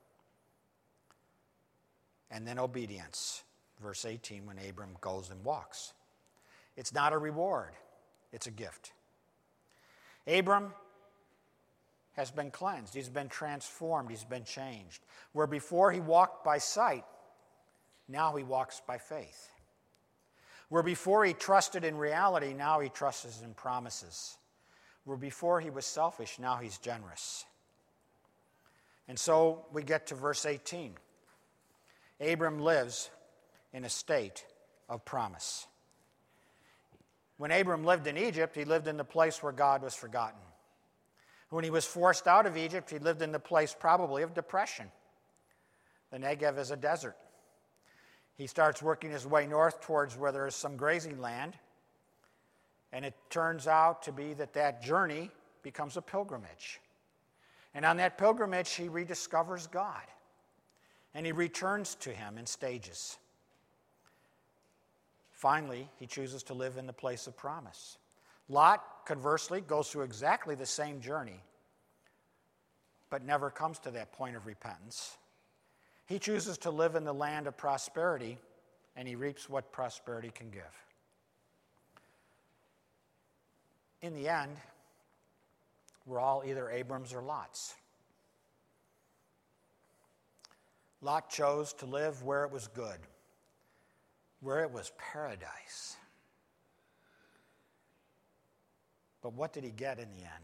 And then obedience, verse eighteen, when Abram goes and walks. It's not a reward, it's a gift. Abram has been cleansed, he's been transformed, he's been changed. Where before he walked by sight, now he walks by faith. Where before he trusted in reality, now he trusts in promises. Where before he was selfish, now he's generous. And so we get to verse eighteen. Abram lives in a state of promise. When Abram lived in Egypt, he lived in the place where God was forgotten. When he was forced out of Egypt, he lived in the place probably of depression. The Negev is a desert. He starts working his way north towards where there is some grazing land, and it turns out to be that that journey becomes a pilgrimage. And on that pilgrimage, he rediscovers God, and he returns to him in stages. Finally, he chooses to live in the place of promise. Lot, conversely, goes through exactly the same journey, but never comes to that point of repentance. He chooses to live in the land of prosperity, and he reaps what prosperity can give. In the end, we're all either Abrams or Lots. Lot chose to live where it was good, where it was paradise. But what did he get in the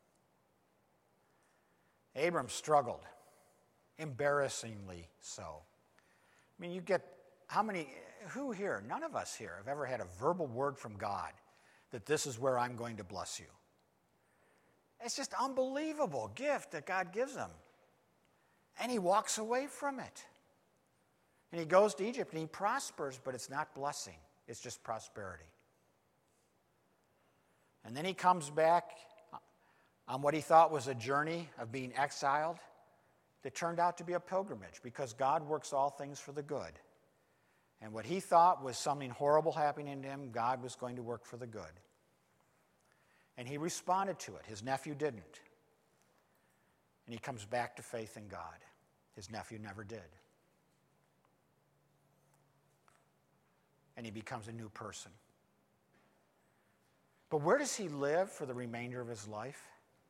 end? Abram struggled, embarrassingly so. I mean, you get, how many, who here, none of us here have ever had a verbal word from God that this is where I'm going to bless you. It's just unbelievable gift that God gives him. And he walks away from it. And he goes to Egypt and he prospers, but it's not blessing. It's just prosperity. And then he comes back on what he thought was a journey of being exiled that turned out to be a pilgrimage, because God works all things for the good. And what he thought was something horrible happening to him, God was going to work for the good. And he responded to it. His nephew didn't. And he comes back to faith in God. His nephew never did. And he becomes a new person. But where does he live for the remainder of his life?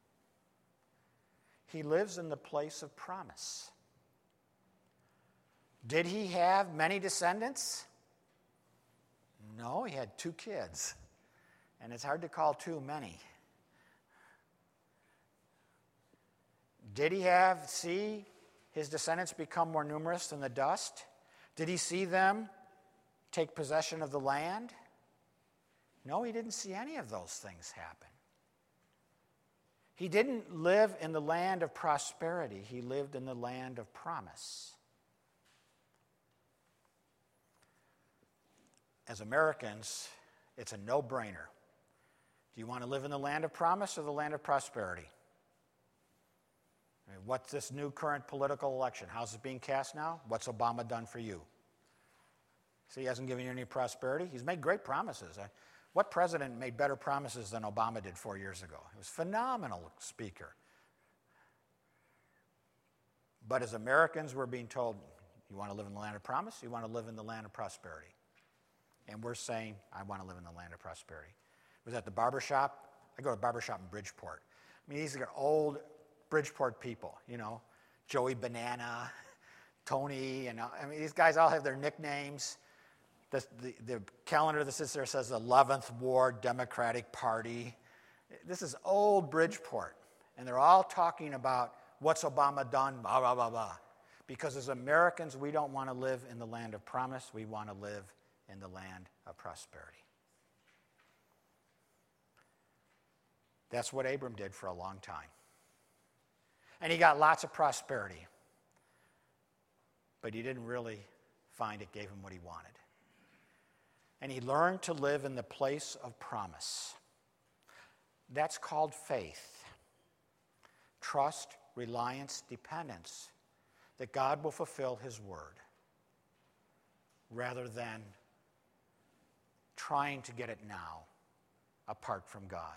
He lives in the place of promise. Did he have many descendants? No, he had two kids. And it's hard to call two many. Did he have, see his descendants become more numerous than the dust? Did he see them take possession of the land? No, he didn't see any of those things happen. He didn't live in the land of prosperity. He lived in the land of promise. As Americans, it's a no-brainer. Do you want to live in the land of promise or the land of prosperity? I mean, what's this new current political election? How's it being cast now? What's Obama done for you? See, he hasn't given you any prosperity. He's made great promises. What president made better promises than Obama did four years ago? He was a phenomenal speaker. But as Americans, we're being told, you want to live in the land of promise? You want to live in the land of prosperity? And we're saying, I want to live in the land of prosperity. I was at the barbershop. I go to the barbershop in Bridgeport. I mean, these are old Bridgeport people, you know, Joey Banana, Tony, and I mean, these guys all have their nicknames. The, the, the calendar that sits there says eleventh Ward Democratic Party. This is old Bridgeport. And they're all talking about what's Obama done, blah, blah, blah, blah. Because as Americans, we don't want to live in the land of promise. We want to live in the land of prosperity. That's what Abram did for a long time. And he got lots of prosperity. But he didn't really find it gave him what he wanted. And he learned to live in the place of promise. That's called faith. Trust, reliance, dependence that God will fulfill his word rather than trying to get it now apart from God.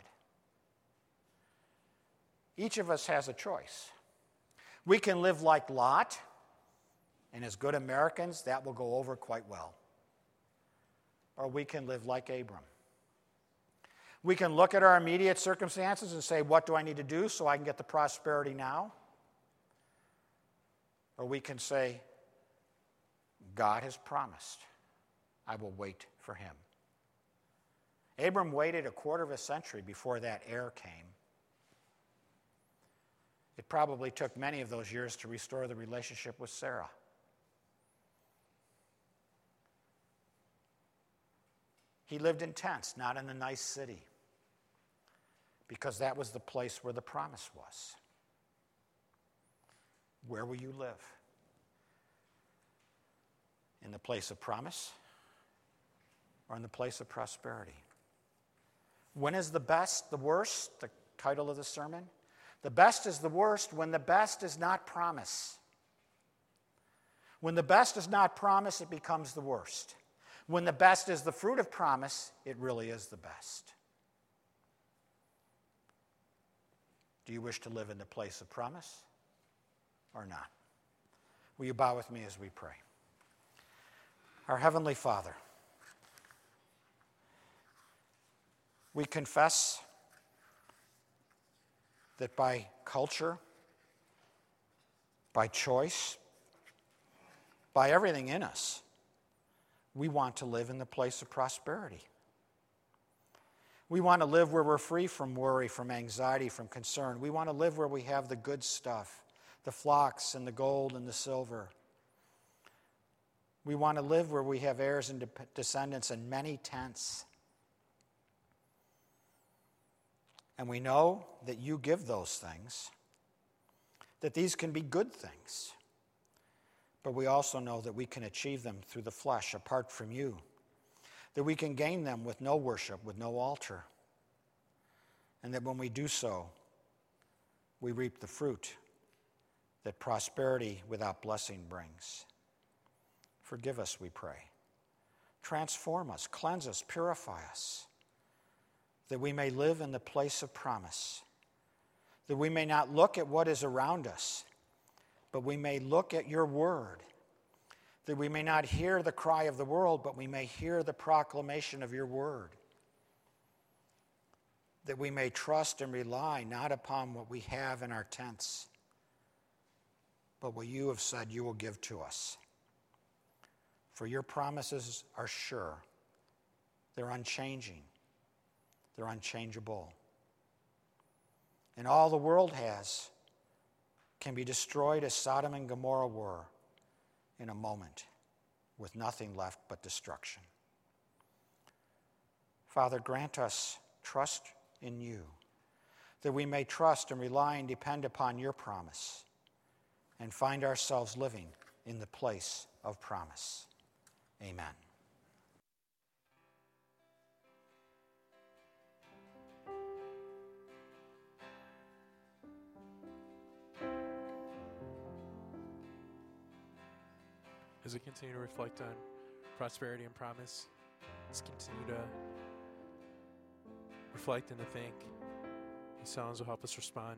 Each of us has a choice. We can live like Lot, and as good Americans, that will go over quite well. Or we can live like Abram. We can look at our immediate circumstances and say, what do I need to do so I can get the prosperity now? Or we can say, God has promised. I will wait for him. Abram waited a quarter of a century before that heir came. It probably took many of those years to restore the relationship with Sarah. He lived in tents, not in a nice city, because that was the place where the promise was. Where will you live? In the place of promise or in the place of prosperity? When is the best the worst? The title of the sermon. The best is the worst when the best is not promise. When the best is not promise, it becomes the worst. When the best is the fruit of promise, it really is the best. Do you wish to live in the place of promise or not? Will you bow with me as we pray? Our Heavenly Father, we confess that by culture, by choice, by everything in us, we want to live in the place of prosperity. We want to live where we're free from worry, from anxiety, from concern. We want to live where we have the good stuff, the flocks and the gold and the silver. We want to live where we have heirs and descendants and many tents. And we know that you give those things, that these can be good things. But we also know that we can achieve them through the flesh apart from you, that we can gain them with no worship, with no altar, and that when we do so, we reap the fruit that prosperity without blessing brings. Forgive us, we pray. Transform us, cleanse us, purify us, that we may live in the place of promise, that we may not look at what is around us, but we may look at your word, that we may not hear the cry of the world, but we may hear the proclamation of your word, that we may trust and rely not upon what we have in our tents, but what you have said you will give to us. For your promises are sure. They're unchanging. They're unchangeable. And all the world has can be destroyed as Sodom and Gomorrah were in a moment, with nothing left but destruction. Father, grant us trust in you, that we may trust and rely and depend upon your promise and find ourselves living in the place of promise. Amen. As we continue to reflect on prosperity and promise, let's continue to reflect and to think. These songs will help us respond.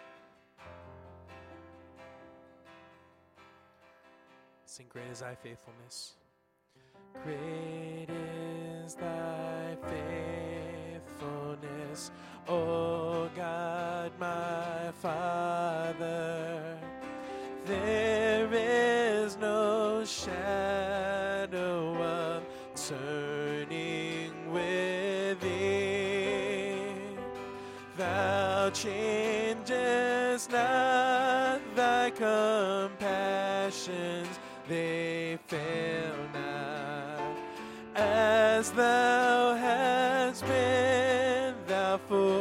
Sing, great is thy faithfulness. Great is thy faithfulness, O God, my Father. There is no shadow of turning with thee. Thou changest not, thy compassions, they fail not. As thou hast been, thou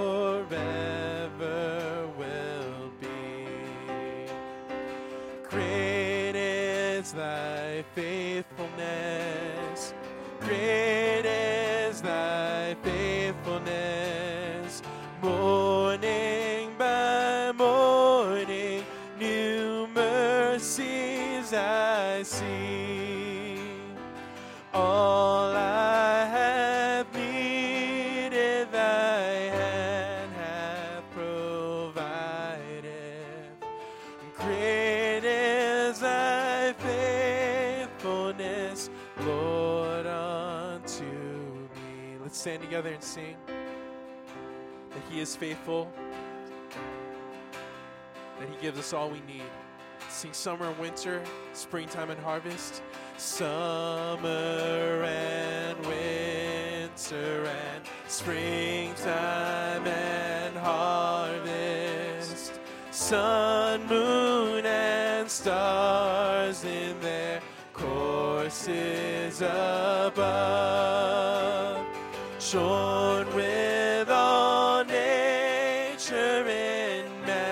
forever wilt be. Great is thy faithfulness. Great is thy faithfulness. Morning by morning, new mercies I see. All I have needed, thy hand hath provided. Great is thy faithfulness, Lord, unto me. Let's stand together and sing that he is faithful, that he gives us all we need. Sing summer and winter, springtime and harvest. Summer and winter and springtime and harvest. Sun, moon, and stars in their courses above, shorn with all nature in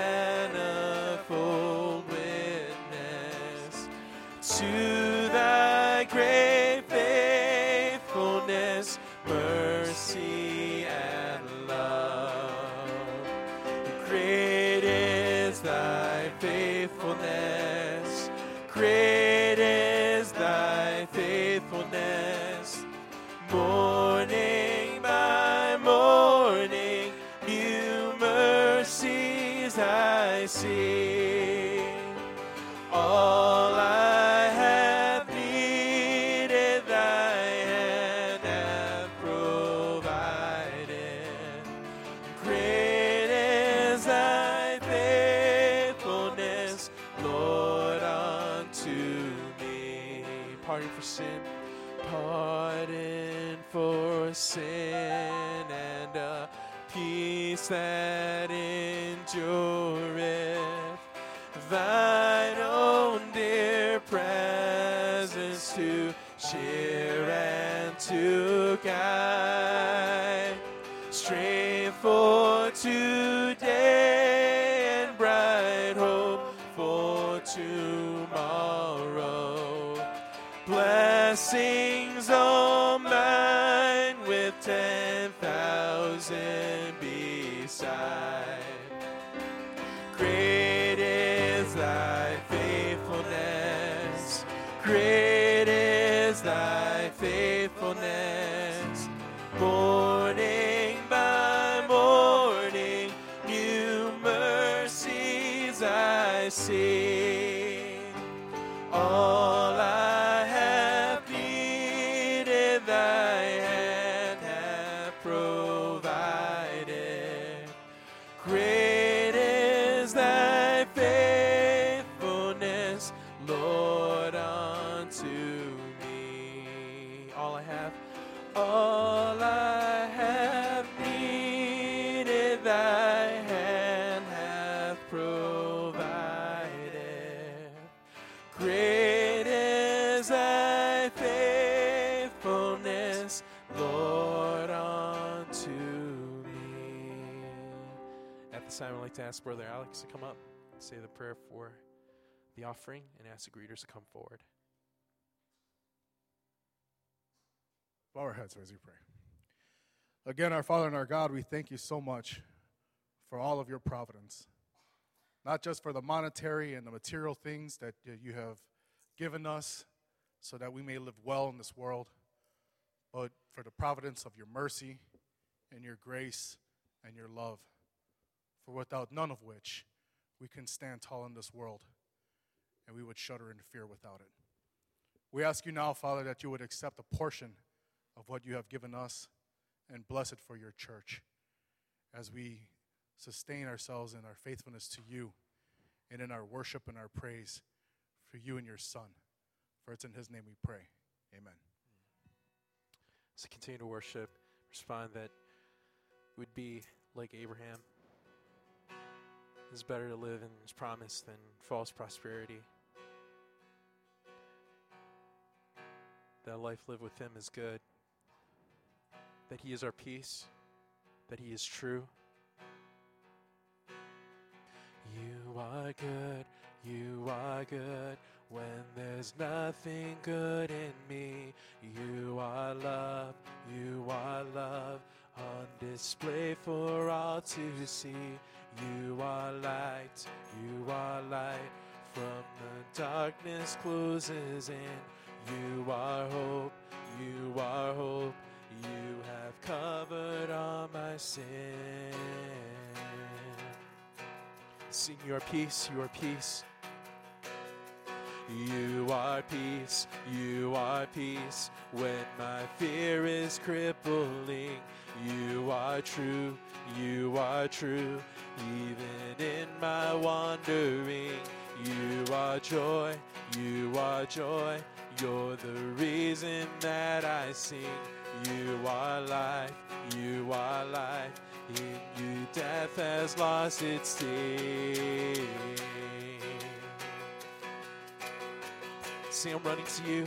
manifold witness to thy great faithfulness, mercy, and love. Great is thy faithfulness. Great is thy faithfulness. Morning by morning, new mercies I see. All I have needed, thy hand hath provided. Great is thy faithfulness, Lord, unto me. Pardon for sin, pardon for sin, and a peace that endureth. Thine own dear presence to cheer and to guide. Strength for today and bright hope for tomorrow. Blessings all mine with ten thousand beside. Great is thy faithfulness. Great is thy faithfulness. Morning by morning, new mercies Great is thy faithfulness, Lord, unto me. At this time, I'd like to ask Brother Alex to come up and say the prayer for the offering and ask the greeters to come forward. Bow our heads as we pray. Again, our Father and our God, we thank you so much for all of your providence, not just for the monetary and the material things that you have given us so that we may live well in this world, but for the providence of your mercy and your grace and your love, for without none of which we can stand tall in this world, and we would shudder in fear without it. We ask you now, Father, that you would accept a portion of what you have given us and bless it for your church as we sustain ourselves in our faithfulness to you and in our worship and our praise for you and your Son. For it's in his name we pray. Amen. So continue to worship, respond that we'd be like Abraham. It's better to live in his promise than false prosperity. That life lived with him is good. That he is our peace. That he is true. You are good, you are good, when there's nothing good in me. You are love, you are love, on display for all to see. You are light, you are light, from the darkness closes in. You are hope, you are hope, you have covered all my sin. Sing your peace, your peace. You are peace, you are peace, when my fear is crippling. You are true, you are true, even in my wandering. You are joy, you are joy, you're the reason that I sing. You are life, you are life, in you death has lost its sting. See, I'm running to you.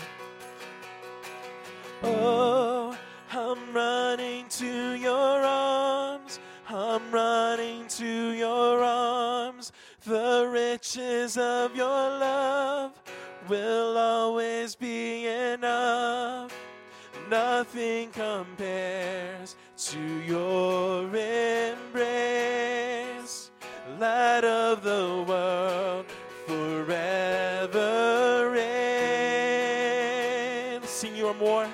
Oh, I'm running to your arms. I'm running to your arms. The riches of your love will always be enough. Nothing compares to your embrace. Light of the world, forever reign. Sing, you are more.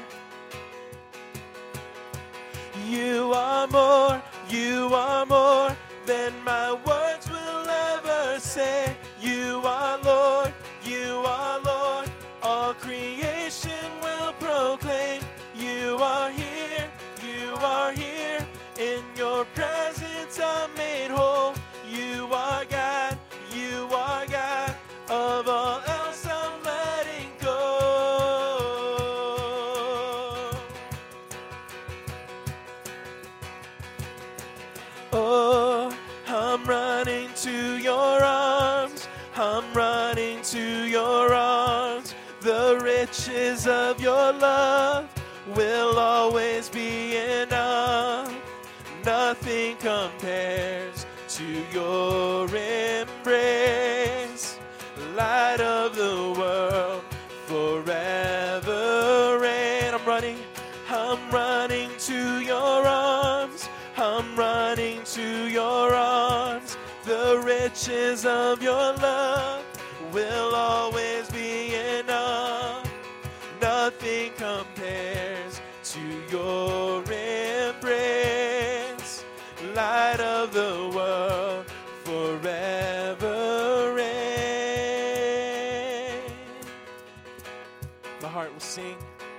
You are more, you are more than my words will ever say. You are Lord, you are Lord, all creation will proclaim. You are here, you are here, in your presence I'm made whole. You are God, you are God, of all else I'm letting go. Oh, I'm running to your arms, I'm running to your arms. The riches of your love will always be enough. Nothing compares to your embrace. Light of the world, forever reign. I'm running, I'm running to your arms. I'm running to your arms. The riches of your love will always be enough. Nothing compares to your embrace. Light of the world, forever reign. My heart will sing.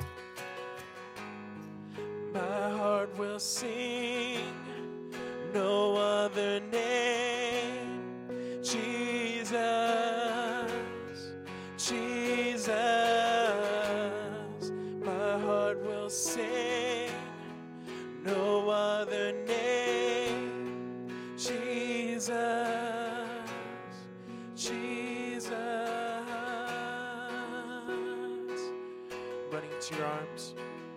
My heart will sing. No other name. Jesus, Jesus. My heart will sing. No other name. Jesus, Jesus. into your arms.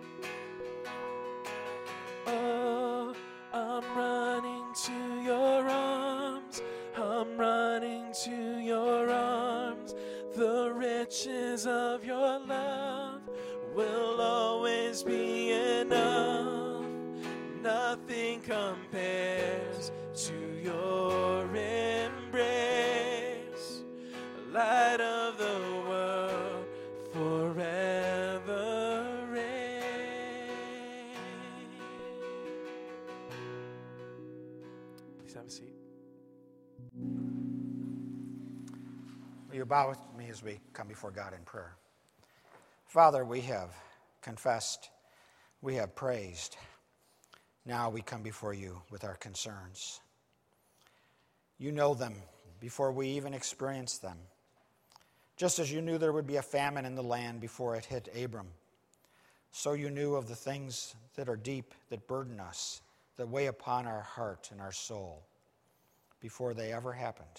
Oh, I'm running to your arms. I'm running to your arms. The riches of your love will always be enough. Nothing compares to your embrace. Light of the world, forever reign. Please have a seat. Will you bow with me as we come before God in prayer? Father, we have confessed, we have praised. Now we come before you with our concerns. You know them before we even experience them. Just as you knew there would be a famine in the land before it hit Abram, so you knew of the things that are deep, that burden us, that weigh upon our heart and our soul before they ever happened.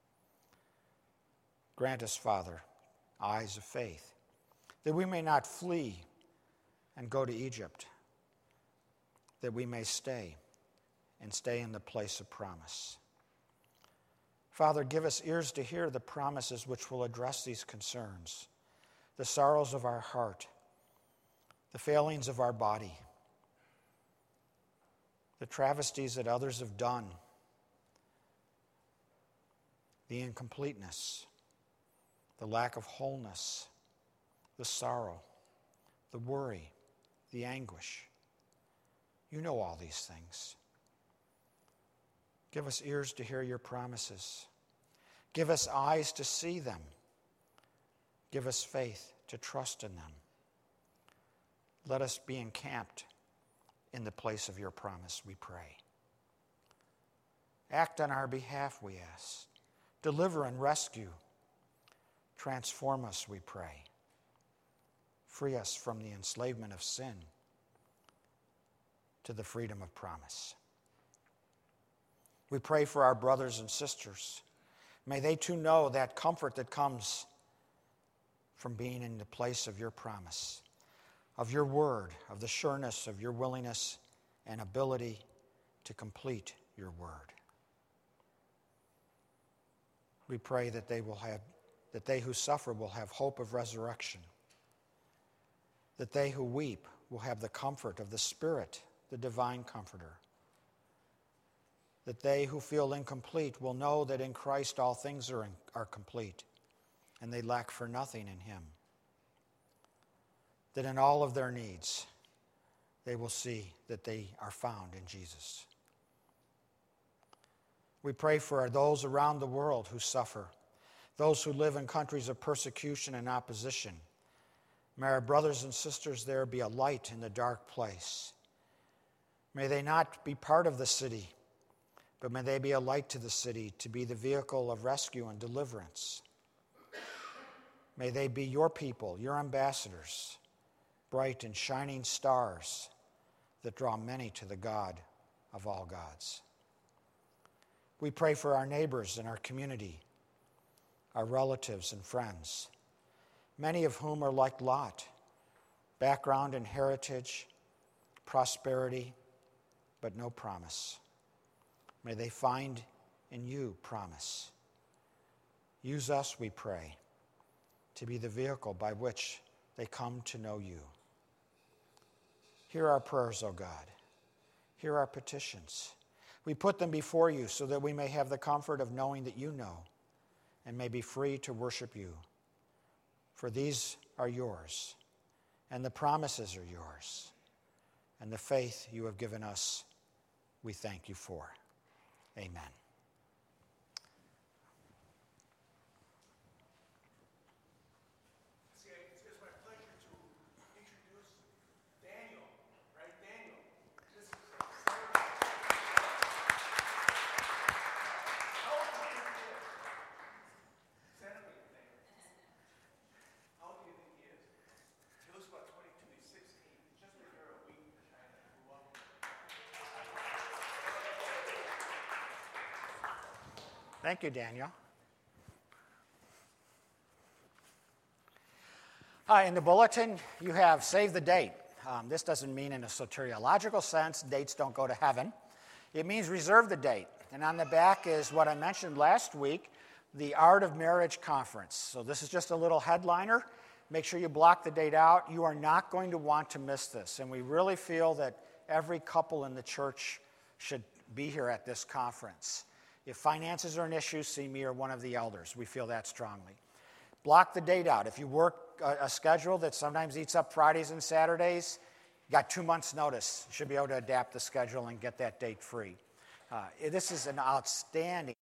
Grant us, Father, eyes of faith, that we may not flee and go to Egypt, that we may stay and stay in the place of promise. Father, give us ears to hear the promises which will address these concerns, the sorrows of our heart, the failings of our body, the travesties that others have done, the incompleteness, the lack of wholeness, the sorrow, the worry, the anguish. You know all these things. Give us ears to hear your promises. Give us eyes to see them. Give us faith to trust in them. Let us be encamped in the place of your promise, we pray. Act on our behalf, we ask. Deliver and rescue. Transform us, we pray. Free us from the enslavement of sin to the freedom of promise. We pray for our brothers and sisters. May they too know that comfort that comes from being in the place of your promise, of your word, of the sureness of your willingness and ability to complete your word. We pray that they will have, that they who suffer will have hope of resurrection, that they who weep will have the comfort of the Spirit, the divine comforter, that they who feel incomplete will know that in Christ all things are, in, are complete, and they lack for nothing in him, that in all of their needs they will see that they are found in Jesus. We pray for those around the world who suffer, those who live in countries of persecution and opposition. May our brothers and sisters there be a light in the dark place. May they not be part of the city, but may they be a light to the city, to be the vehicle of rescue and deliverance. May they be your people, your ambassadors, bright and shining stars that draw many to the God of all gods. We pray for our neighbors and our community, our relatives and friends, many of whom are like Lot, background and heritage, prosperity, but no promise. May they find in you promise. Use us, we pray, to be the vehicle by which they come to know you. Hear our prayers, O God. Hear our petitions. We put them before you so that we may have the comfort of knowing that you know and may be free to worship you. For these are yours, and the promises are yours, and the faith you have given us, we thank you for. Amen. It's my pleasure to introduce Daniel, right? Daniel. This is how old do you think he is? Centimeter, Daniel. How old do you think he is? He looks about twenty-two. He's sixteen. He's just been here a week for China. Grew up. Thank you, Daniel. Uh, in the bulletin, you have save the date. Um, this doesn't mean in a soteriological sense, dates don't go to heaven. It means reserve the date. And on the back is what I mentioned last week, the Art of Marriage Conference. So this is just a little headliner. Make sure you block the date out. You are not going to want to miss this. And we really feel that every couple in the church should be here at this conference. If finances are an issue, see me or one of the elders. We feel that strongly. Block the date out. If you work a, a schedule that sometimes eats up Fridays and Saturdays, you got two months' notice. You should be able to adapt the schedule and get that date free. Uh, this is an outstanding